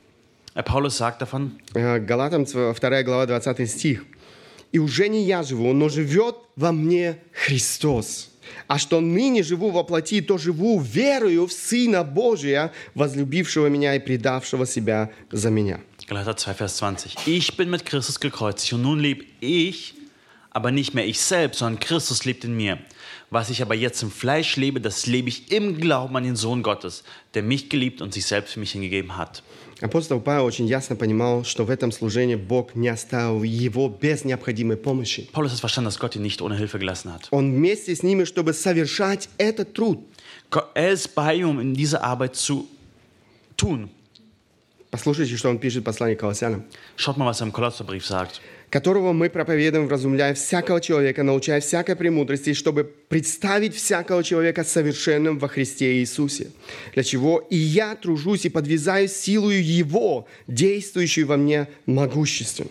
Paulus sagt davon, Э, Галатам вторая глава, двадцатый стих. «И уже не я живу, но живет во мне Христос. А что ныне живу во плоти, то живу верою в Сына Божия, возлюбившего меня и предавшего себя за меня». Galater zwei, Vers zwanzig. Ich bin mit Christus gekreuzigt und nun lebe ich, aber nicht mehr ich selbst, sondern Christus lebt in mir. Was ich aber jetzt im Fleisch lebe, das lebe ich im Glauben an den Sohn Gottes, der mich geliebt und sich selbst für mich hingegeben hat. Апостол Павел очень ясно понимал, что в этом служении Бог не оставил его без необходимой помощи. Paulus hat verstanden, dass Gott ihn nicht ohne Hilfe gelassen hat. Он вместе с ними, чтобы совершать этот труд. Er ist bei ihm, um in diese Arbeit zu tun. Послушайте, что он пишет в послании к Колоссянам. Schaut mal, was er im Kolosserbrief sagt. Которого мы проповедуем, вразумляя всякого человека, научая всякой премудрости, чтобы представить всякого человека совершенным во Христе Иисусе. Для чего и я тружусь и подвязаюсь силою Его, действующую во мне могущественно.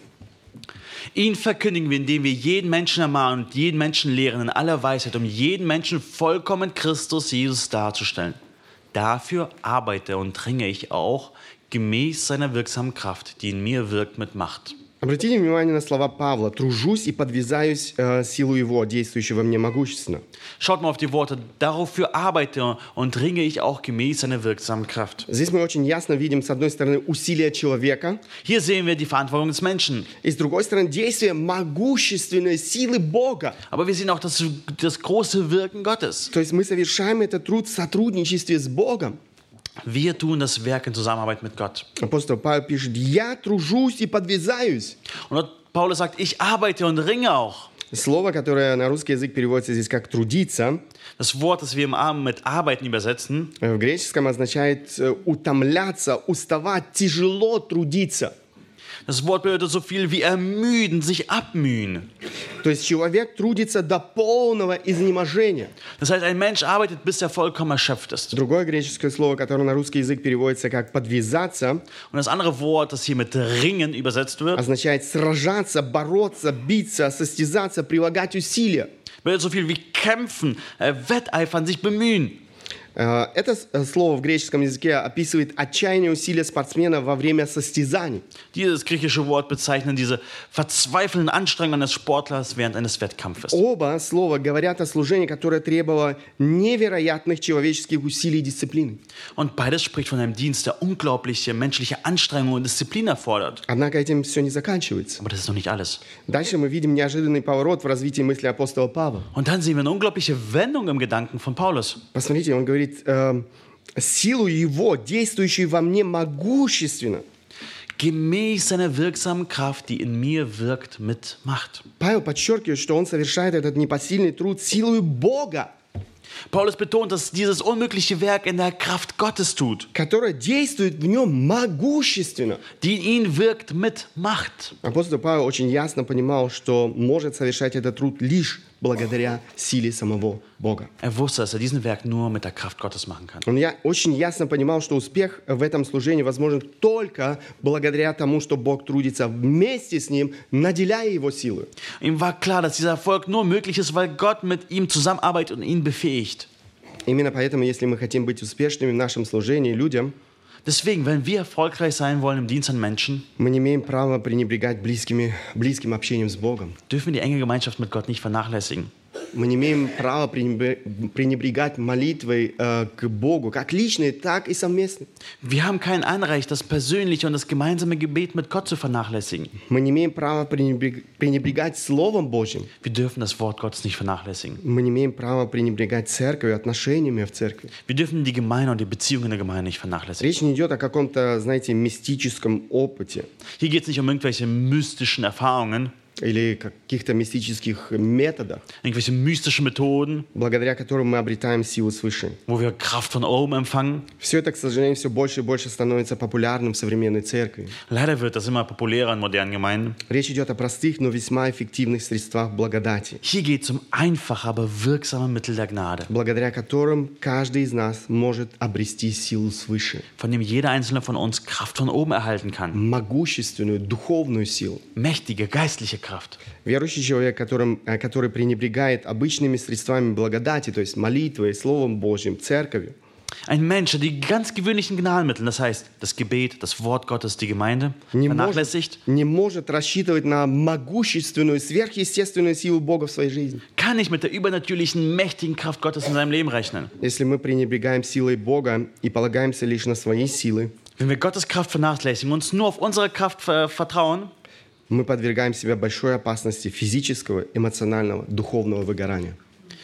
Ihn verkündigen wir, indem wir jeden Menschen ermahnen und jeden Menschen lehren in aller Weisheit, um jeden Menschen vollkommen Christus Jesus darzustellen. Dafür arbeite und ringe ich auch, gemäß seiner wirksamen Kraft, die in mir wirkt mit Macht. Обратите внимание на слова Павла. «Тружусь и подвязаюсь э, силу Его, действующего во мне могущественно». Schaut mal auf die Worte. Dafür arbeite und ringe ich auch gemäß seiner wirksamen Kraft. Здесь мы очень ясно видим, с одной стороны, усилия человека, Hier sehen wir die Verantwortung des Menschen. и с другой стороны, действие могущественной силы Бога. Aber wir sehen auch das, das große Wirken Gottes. То есть мы совершаем этот труд в сотрудничестве с Богом. Wir tun das Werk in Zusammenarbeit mit Gott. Апостол Павел пишет: «Я тружусь и подвязаюсь». Und dort Paulus sagt, ich arbeite und ringe auch. Слово, которое на русский язык переводится здесь как «трудиться», Das Wort, das wir im Armen mit arbeiten übersetzen, в греческом означает э, «утомляться», «уставать», «тяжело трудиться». das Wort bedeutet so viel wie ermüden, sich abmühen. То есть человек трудится до полного изнеможения. Das heißt, ein Mensch arbeitet, bis er vollkommen erschöpft ist. Другое греческое слово, которое на русский язык переводится как «подвязаться», Und das andere Wort, das hier mit ringen übersetzt wird, означает сражаться, бороться, биться, состязаться, прилагать усилия. bedeutet so viel wie kämpfen, äh, wetteifern, sich bemühen. Э, Это с- слово в греческом языке описывает отчаяние усилия спортсмена во время состязаний. Dieses griechische Wort bezeichnet diese verzweifelnden Anstrengungen des Sportlers während eines Wettkampfes. Оба слова говорят о служении, которое требовало невероятных человеческих усилий и дисциплины. Und beides spricht von einem Dienst, der unglaubliche menschliche Anstrengung und Disziplin erfordert. Однако этим все не заканчивается. Aber das ist noch nicht alles. Дальше мы видим неожиданный поворот в развитии мысли апостола Павла. Und dann sehen wir eine unglaubliche Wendung im Gedanken von Paulus. Посмотрите, он говорит, э, силу Его, действующую во мне могущественно. Gemäß seiner wirksamen Kraft, die in mir wirkt mit Macht. Павел подчеркивает, что он совершает этот непосильный труд силою Бога, Paulus betont, dass dieses unmögliche Werk in der Kraft Gottes tut, которая действует в нем могущественно. die in ihn wirkt mit Macht. Апостол Павел очень ясно понимал, что может совершать этот труд лишь благодаря силе самого Бога. Er wusste, dass er diesen Werk nur mit der Kraft Gottes machen kann. Он я очень ясно понимал, что успех в этом служении возможен только благодаря тому, что Бог трудится вместе с ним, наделяя его силой. Ihm war klar, dass dieser Erfolg nur möglich ist, weil Gott mit ihm zusammenarbeitet und ihn befähigt. Именно поэтому, если мы хотим быть успешными в нашем служении людям, Deswegen, wenn wir erfolgreich sein wollen im Dienst an Menschen, мы не имеем права пренебрегать близкими, близким общением с Богом. dürfen wir die enge Gemeinschaft mit Gott nicht vernachlässigen. Мы не имеем права пренебре- пренебрегать молитвой э, к Богу, как личной, так и совместной. Wir haben kein Anrecht, das persönliche und das gemeinsame Gebet mit Gott zu vernachlässigen. Мы не имеем права пренебрег- пренебрегать Словом Божьим. Wir dürfen das Wort Gottes nicht vernachlässigen. Мы не имеем права пренебрегать церковью, отношениями в церкви. Wir dürfen die Gemeinde und die Beziehungen in der Gemeinde nicht vernachlässigen. Речь не идет о каком-то, знаете, мистическом опыте Hier geht es nicht um irgendwelche mystischen Erfahrungen, или каких-то мистических методах, irgendwelche mystischen Methoden, благодаря которым мы обретаем силу свыше. wo wir Kraft von oben empfangen. Все это, к сожалению, все больше и больше становится популярным в современной церкви. Leider wird das immer populärer in modernen Gemeinden. Речь идет о простых, но весьма эффективных средствах благодати, Hier geht es um einfache, aber wirksame Mittel der Gnade, благодаря которым каждый из нас может обрести силу свыше, von dem jeder einzelne von uns Kraft von oben erhalten kann. могущественную, духовную силу. Mächtige, geistliche Kraft. Верующий человек, которым, э, который пренебрегает обычными средствами благодати, то есть молитвой, Словом Божьим, церковью, Ein Mensch, der die ganz gewöhnlichen Gnadenmittel, das heißt das Gebet, das Wort Gottes, die Gemeinde, не может, vernachlässigt, не может рассчитывать на могущественную, сверхъестественную силу Бога в своей жизни. kann nicht mit der übernatürlichen, mächtigen Kraft Gottes in seinem Leben rechnen. Если мы пренебрегаем силой Бога и полагаемся лишь на свои силы, Wenn wir Gottes Kraft vernachlässigen, uns nur auf unsere Kraft ver- vertrauen, мы подвергаем себя большой опасности физического, эмоционального, духовного выгорания.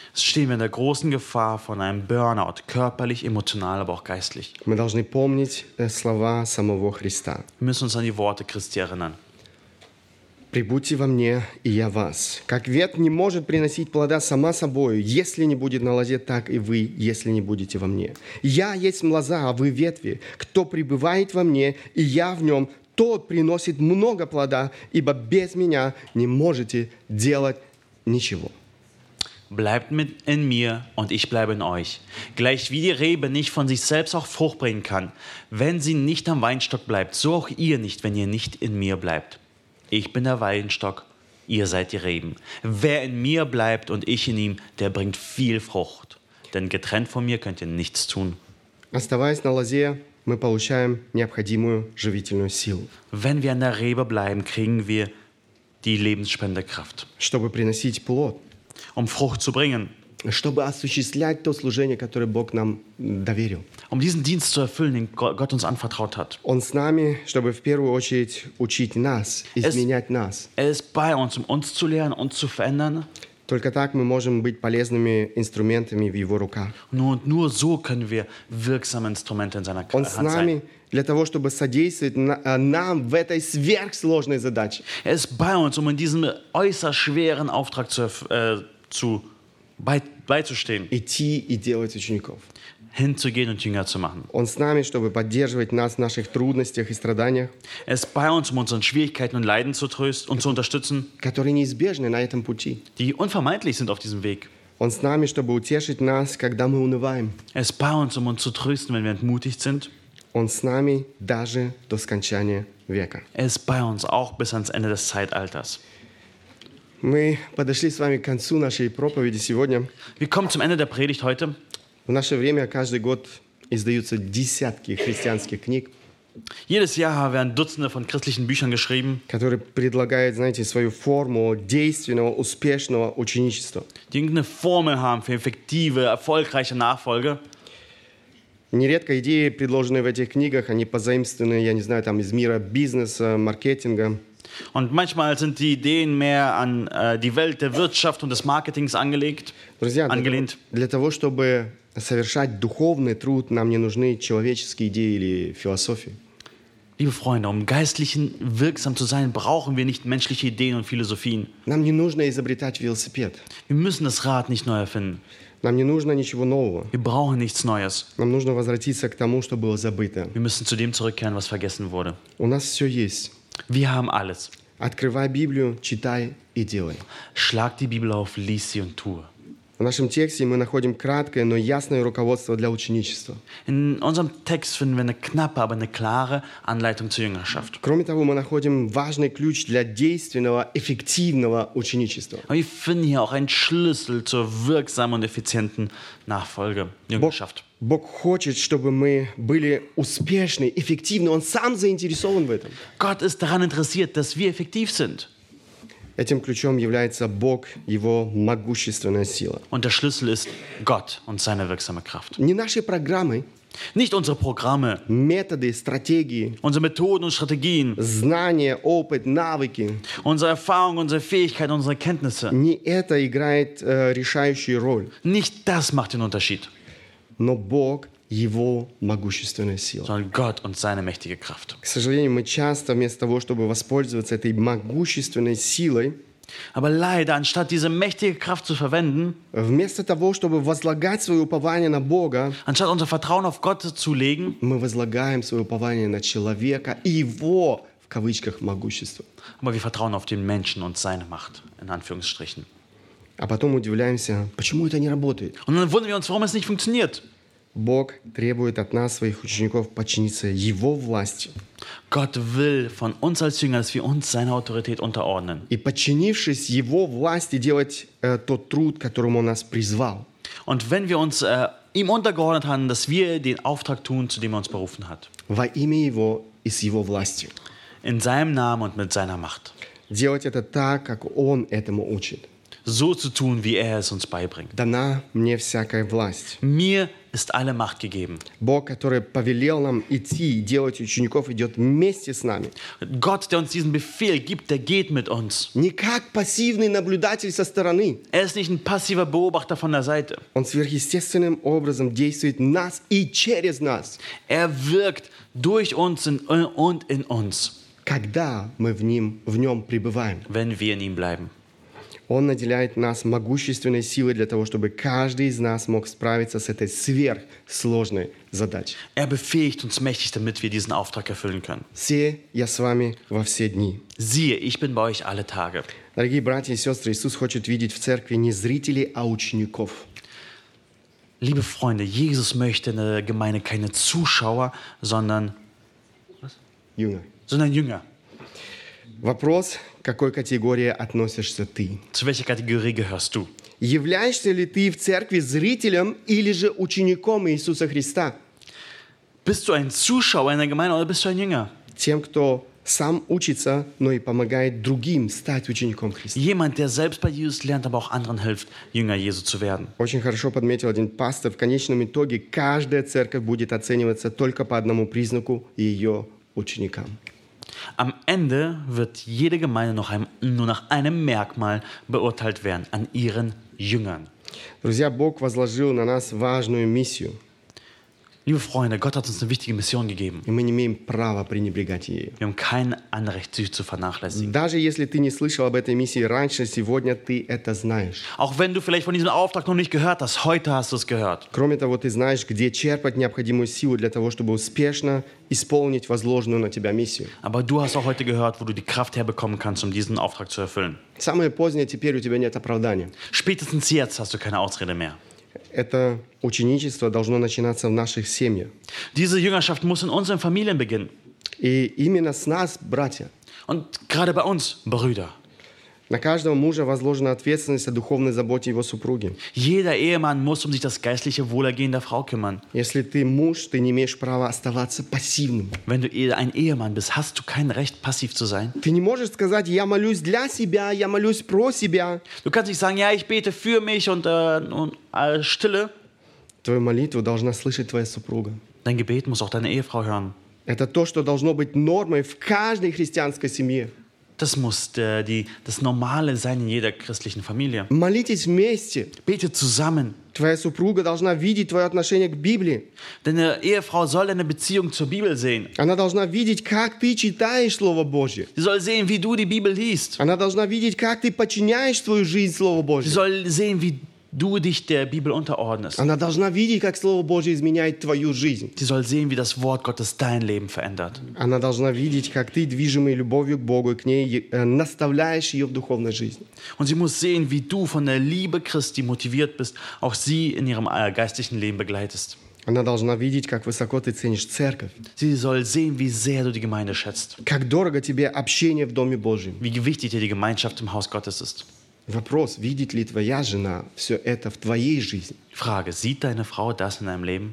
stehen wir in der großen Gefahr von einem Burnout, körperlich, emotional, aber auch geistlich. Мы должны помнить э, слова самого Христа. Wir müssen uns an die Worte Christi erinnern. «Прибудьте во мне, и я вас. Как ветвь не может приносить плода сама собою, если не будет на лозе, так и вы, если не будете во мне. Я есть лоза, а вы ветви. Кто пребывает во мне, и я в нем, тот приносит много плода, ибо без меня не можете делать ничего». Bleibt mit in mir und ich bleibe in euch. Gleich wie die Rebe nicht von sich selbst auch Frucht bringen kann, wenn sie nicht am Weinstock bleibt, so auch ihr nicht, wenn ihr nicht in mir bleibt. Ich bin der Weinstock, ihr seid die Reben. Wer in mir bleibt und ich in ihm, der bringt viel Frucht. Denn getrennt von mir könnt ihr nichts tun. Оставаясь на лозе, мы получаем необходимую живительную силу, Wenn wir an der Rebe bleiben, kriegen wir die lebensspendende Kraft, чтобы приносить плод, um Frucht zu bringen, чтобы осуществлять то служение, которое Бог нам доверил. um diesen Dienst zu erfüllen, den Go- Gott uns anvertraut hat. Он с нами, чтобы в первую очередь учить нас, изменять нас. Er ist bei uns, um uns zu lernen, uns zu verändern. Только так мы можем быть полезными инструментами в Его руках. Nur und nur so können wir wirksame Instrumente in seiner Он с Hand sein. нами для того, чтобы содействовать на- а, нам в этой сверхсложной задаче. Er ist bei uns, um in diesem äußerst schweren Auftrag zu, erf- äh, zu bei, beizustehen, Идти и делать учеников. hinzugehen und Jünger zu machen. Он с нами, чтобы поддерживать нас в наших трудностях и страданиях, Er ist bei uns, um unseren Schwierigkeiten und Leiden zu trösten und zu unterstützen, которые неизбежны на этом пути. die unvermeidlich sind auf diesem Weg. Он с нами, чтобы утешить нас, когда мы унываем. Er ist bei uns, um uns zu trösten, wenn wir entmutigt sind. Он с нами даже до скончания века. Er ist bei uns auch bis ans Ende des Zeitalters. Мы подошли с вами к концу нашей проповеди сегодня. Wir kommen zum Ende der Predigt heute. В наше время каждый год издаются десятки христианских книг, Jedes Jahr werden Dutzende von christlichen Büchern geschrieben, которые предлагают, знаете, свою форму действенного, успешного ученичества. die irgendeine Formel haben für effektive, erfolgreiche Nachfolge. Нередко идеи, предложенные в этих книгах, они позаимствованы, я не знаю, там из мира бизнеса, маркетинга. Und manchmal sind die Ideen mehr an äh, die Welt der Wirtschaft und des Marketings angelegt, Друзья, для, angelehnt. для того, чтобы совершать духовный труд, нам не нужны человеческие идеи или философии. Liebe Freunde, um geistlichen wirksam zu sein, brauchen wir nicht menschliche Ideen und Philosophien. Нам не нужно изобретать велосипед. Wir müssen das Rad nicht neu erfinden. Нам не нужно ничего нового. Wir brauchen nichts Neues. Нам нужно возвратиться к тому, что было забыто. Wir müssen zu dem zurückkehren, was vergessen wurde. У нас все есть. Wir haben alles. Открывай Библию, читай и делай. Schlag die Bibel auf, lies sie und tue. В нашем тексте мы находим краткое, но ясное руководство для ученичества. In unserem Text finden wir eine knappe, aber eine klare Anleitung zur Jüngerschaft. Кроме того, мы находим важный ключ для действенного, эффективного ученичества. Aber wir finden hier auch einen Schlüssel zur wirksamen und effizienten Nachfolge, Jüngerschaft. Бог хочет, чтобы мы были успешны, эффективны. Он сам заинтересован в этом. Gott ist daran interessiert, dass wir effektiv sind. Этим ключом является Бог, Его могущественная сила. Und der Schlüssel ist Gott und seine wirksame Kraft. Не наши программы, Nicht unsere Programme, методы, стратегии, unsere Methoden und Strategien, знания, опыт, навыки. unsere Erfahrung, unsere Fähigkeiten, unsere Kenntnisse. Не это играет э, решающую роль, Nicht das macht den Unterschied, но Бог, Его могущественная сила. sondern Gott und seine mächtige Kraft. К сожалению, мы часто вместо того, чтобы воспользоваться этой могущественной силой, Aber leider, anstatt diese mächtige Kraft zu verwenden, вместо того, чтобы возлагать свое упование на Бога, anstatt unser Vertrauen auf Gott zu legen, мы возлагаем свое упование на человека и его, в кавычках, могущество. aber wir vertrauen auf den Menschen und seine Macht, in Anführungsstrichen. А потом удивляемся, почему это не работает. Und dann wundern wir uns, warum es nicht funktioniert. Бог требует от нас, своих учеников, подчиниться Его власти. Gott will von uns als Jünger, dass wir uns seiner Autorität unterordnen. И, подчинившись Его власти, делать э, тот труд, к которому Он нас призвал. Und wenn wir uns äh, ihm untergeordnet haben, dass wir den Auftrag tun, zu dem er uns berufen hat. Во имя Его и с Его властью. In seinem Namen und mit seiner Macht. Делать это так, как Он этому учит. So zu tun, wie er es uns beibringt. Дана мне всякая власть. Mir ist alle Macht gegeben. Бог, который повелел нам идти и делать учеников, идет вместе с нами. Gott, der uns diesen Befehl gibt, der geht mit uns. Не как пассивный наблюдатель со стороны. Er ist nicht ein passiver Beobachter von der Seite. Он сверхъестественным образом действует в нас и через нас, Er wirkt durch uns in, und in uns, когда мы в нем, в нем пребываем. wenn wir in ihm bleiben. Он наделяет нас могущественной силой для того, чтобы каждый из нас мог справиться с этой сверхсложной задачей. Er befähigt uns mächtig, damit wir diesen Auftrag erfüllen können. Все я с вами во все дни. Siehe, ich bin bei euch alle Tage. Дорогие братья и сестры, Иисус хочет видеть в церкви не зрителей, а учеников. Liebe Freunde, Jesus möchte in der Gemeinde keine Zuschauer, sondern, Jünger. sondern Jünger. Вопрос, к какой категории относишься ты? Zu welcher Kategorie gehörst du? Являешься ли ты в церкви зрителем или же учеником Иисуса Христа? Bist du ein Zuschauer in der Gemeinde oder bist du ein Jünger? Тем, кто сам учится, но и помогает другим стать учеником Христа. Jemand, der selbst bei Jesus lernt, aber auch anderen hilft, Jünger Jesu zu werden. Очень хорошо подметил один пастор. В конечном итоге каждая церковь будет оцениваться только по одному признаку ее ученикам. Am Ende wird jede Gemeinde noch ein, nur nach einem Merkmal beurteilt werden, an ihren Jüngern. Друзья, Бог возложил на нас важную миссию, Liebe Freunde, Gott hat uns eine wichtige Mission gegeben. и мы не имеем права пренебрегать ею. Wir haben kein Anrecht, sie zu vernachlässigen. Даже если ты не слышал об этой миссии раньше, сегодня ты это знаешь. Auch wenn du vielleicht von diesem Auftrag noch nicht gehört hast, heute hast du es gehört. Кроме того, ты знаешь, где черпать необходимую силу для того, чтобы успешно исполнить возложенную на тебя миссию. Aber du hast auch heute gehört, wo du die Kraft herbekommen kannst, um diesen Auftrag zu erfüllen. Самое позднее, теперь у тебя нет оправдания. Spätestens jetzt hast du keine Ausrede mehr. Это ученичество должно начинаться в наших семьях. Diese Jüngerschaft muss in unseren Familien beginnen. И именно с нас, братья. Und gerade bei uns, Brüder. На каждого мужа возложена ответственность о духовной заботе его супруги. Jeder Ehemann muss um sich das geistliche Wohlergehen der Frau kümmern. Если ты муж, ты не имеешь права оставаться пассивным. Wenn du ein Ehemann bist, hast du kein Recht, passiv zu sein. Ты не можешь сказать, я молюсь для себя, я молюсь про себя. Du kannst nicht sagen, ja, ich bete für mich und, äh, und äh, Stille. Твою молитву должна слышать твоя супруга. Dein Gebet muss auch deine Ehefrau hören. Это то, что должно быть нормой в каждой христианской семье. Das muss der, die, das Normale sein in jeder christlichen Familie. Молитесь вместе. Bete zusammen. Твоя супруга должна видеть твое отношение к Библии. Deine Ehefrau soll deine Beziehung zur Bibel sehen. Она должна видеть, как ты читаешь Слово Божье. Sie soll sehen, wie du die Bibel liest. Она должна видеть, как ты подчиняешь свою жизнь Слову Sie Божьему. soll sehen, wie du dich der Bibel unterordnest. Она должна видеть, как Слово Божье изменяет твою жизнь. Sie soll sehen, wie das Wort Gottes dein Leben verändert. Она должна видеть, как ты, движимый любовью к Богу и к ней, э, наставляешь ее в духовной жизни. Und sie muss sehen, wie du von der Liebe Christi motiviert bist, auch sie in ihrem äh, geistlichen Leben begleitest. Она должна видеть, как высоко ты ценишь церковь. Sie soll sehen, wie sehr du die Gemeinde schätzt. Как дорого тебе общение в Доме Божьем. Wie wichtig dir die Gemeinschaft im Haus Gottes ist. Вопрос, видит ли твоя жена все это в твоей жизни? Frage, sieht deine Frau das in deinem Leben?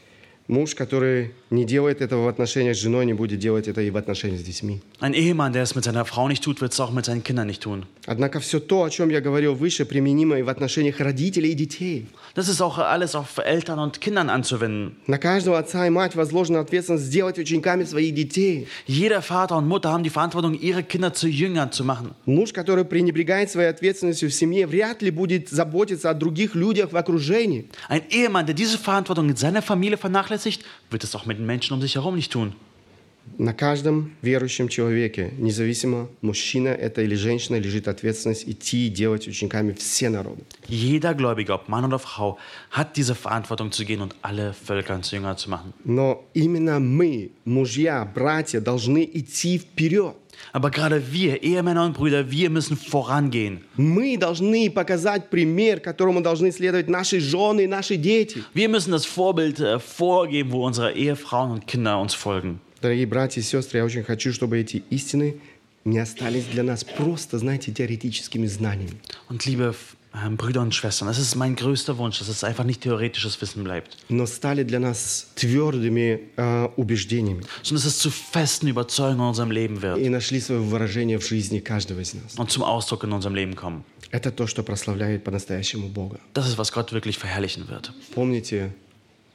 Муж, который не делает этого в отношениях с женой, не будет делать это и в отношениях с детьми. Ein Ehemann, der es mit seiner Frau nicht tut, wird es auch mit seinen Kindern nicht tun. Однако все то, о чем я говорил выше, применимо и в отношениях родителей и детей. Das ist auch alles auf Eltern und Kindern anzuwenden. На каждого отца и мать возложена ответственность сделать учениками своих детей. Jeder Vater und Mutter haben die Verantwortung, ihre Kinder zu Jüngern zu machen. Муж, который пренебрегает своей ответственностью в семье, вряд ли будет заботиться о других людях в окружении. Ein Ehemann, der diese Verantwortung in seiner Familie vernachlässigt, wird es auch mit den Menschen um sich herum nicht tun. На каждом верующем человеке, независимо, мужчина это или женщина, лежит ответственность идти и делать учениками все народы. Jeder Gläubige, ob Mann oder Frau, hat diese Verantwortung zu gehen und alle Völker zu Jünger zu machen. Но именно мы, мужья, братья, должны идти вперед. Aber gerade wir, Ehemänner und Brüder, wir müssen vorangehen. Мы должны показать пример, которому должны следовать наши жены и наши дети. Wir müssen das Vorbild äh, vorgeben, wo unsere Ehefrauen und Kinder uns folgen. Дорогие братья и сестры, я очень хочу, чтобы эти истины не остались для нас просто, знаете, теоретическими знаниями. Und liebe äh, Brüder und Schwestern, das ist mein größter Wunsch, dass es einfach nicht theoretisches Wissen bleibt, Но стали для нас твердыми э, убеждениями sondern dass es zu festen Überzeugungen in unserem Leben wird и нашли свое выражение в жизни каждого из нас. und zum Ausdruck in unserem Leben kommen. Это то, что прославляет по-настоящему Бога. Das ist, was Gott wirklich verherrlichen wird. Помните,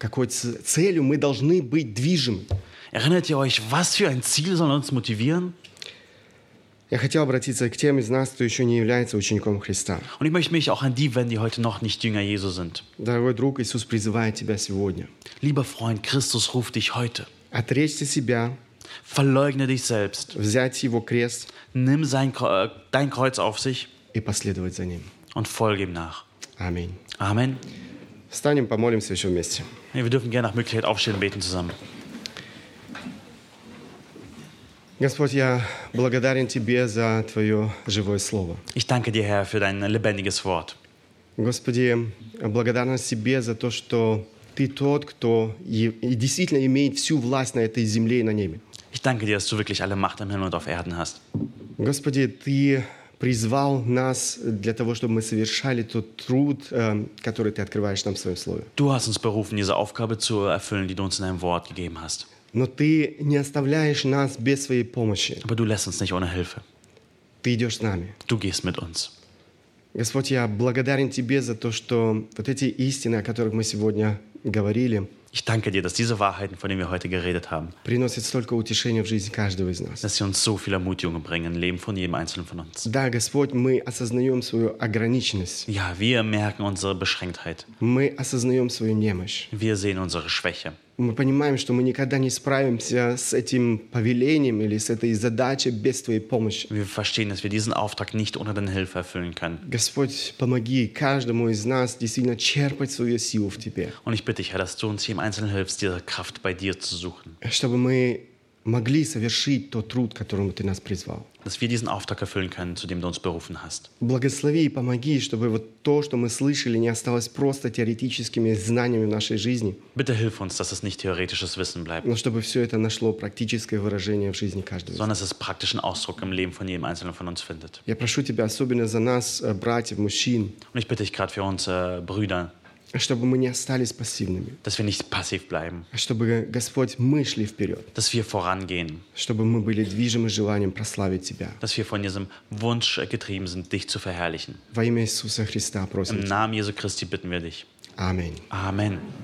какой ц- целью мы должны быть движимы. Erinnert ihr euch, was für ein Ziel soll uns motivieren? Я хотел обратиться к тем из нас, кто еще не является учеником Христа. Und ich möchte mich auch an die wenden, die heute noch nicht Jünger Jesu sind. Дорогой друг, Иисус призывает тебя сегодня. Lieber Freund, Christus ruft dich heute. Отречься себя, Verleugne dich selbst. взять Его крест Nimm sein, Kre- äh, dein Kreuz auf sich и последовать за Ним. und folge ihm nach. Аминь. Amen. Встанем, помолимся еще вместе. Wir dürfen gerne nach Möglichkeit aufstehen und beten zusammen. Господь, я благодарен Тебе за Твое живое Слово. Ich danke dir, Herr, für dein lebendiges Wort. Господи, благодарность Тебе за то, что Ты тот, кто и и действительно имеет всю власть на этой земле и на небе. Ich danke dir, dass du wirklich alle Macht im Himmel und auf Erden hast. Господи, Ты призвал нас для того, чтобы мы совершали тот труд, э, который Ты открываешь нам в Своем Слове. Du hast uns berufen, diese Aufgabe zu erfüllen, die du uns in deinem Wort gegeben hast. Но Ты не оставляешь нас без Своей помощи. Aber du lässt uns nicht ohne Hilfe. Ты идешь с нами. Du gehst mit uns. Господь, я благодарен Тебе за то, что вот эти истины, о которых мы сегодня говорили, Ich danke dir, dass diese Wahrheiten, von denen wir heute geredet haben, приносят столько утешения в жизнь каждого из нас. dass sie uns so viel Ermutigung bringen im Leben von jedem Einzelnen von uns. Да, Господь, мы осознаем свою ограниченность. Ja, wir merken unsere Beschränktheit. Мы осознаем свою немощь. Wir sehen unsere Schwäche. Мы понимаем, что мы никогда не справимся с этим повелением или с этой задачей без Твоей помощи. Wir verstehen, dass wir diesen Auftrag nicht ohne deine Hilfe erfüllen können. Господь, помоги каждому из нас действительно черпать свою силу в Тебе, Und ich bitte dich, Herr, dass du uns jedem Einzelnen hilfst, diese Kraft bei dir zu suchen. чтобы мы могли совершить тот труд, к которому Ты нас призвал. Dass wir diesen Auftrag erfüllen können, zu dem du uns berufen hast. Благослови и помоги, чтобы вот то, что мы слышали, не осталось просто теоретическими знаниями в нашей жизни, Bitte hilf uns, dass es nicht theoretisches Wissen bleibt, но чтобы все это нашло практическое выражение в жизни каждого из нас. sondern dass es praktischen Ausdruck im Leben von jedem Einzelnen von uns findet. Я прошу Тебя особенно за нас, э, братьев, мужчин, Und ich bitte dich gerade für uns äh, Brüder, чтобы мы не остались пассивными, dass wir nicht passiv bleiben, чтобы, Господь, мы шли вперед, dass wir vorangehen, чтобы мы были движимы желанием прославить Тебя. dass wir von diesem Wunsch äh, getrieben sind, dich zu verherrlichen. Во имя Иисуса Христа Im просим Тебя. Namen Jesu Christi bitten wir dich. Аминь. Amen.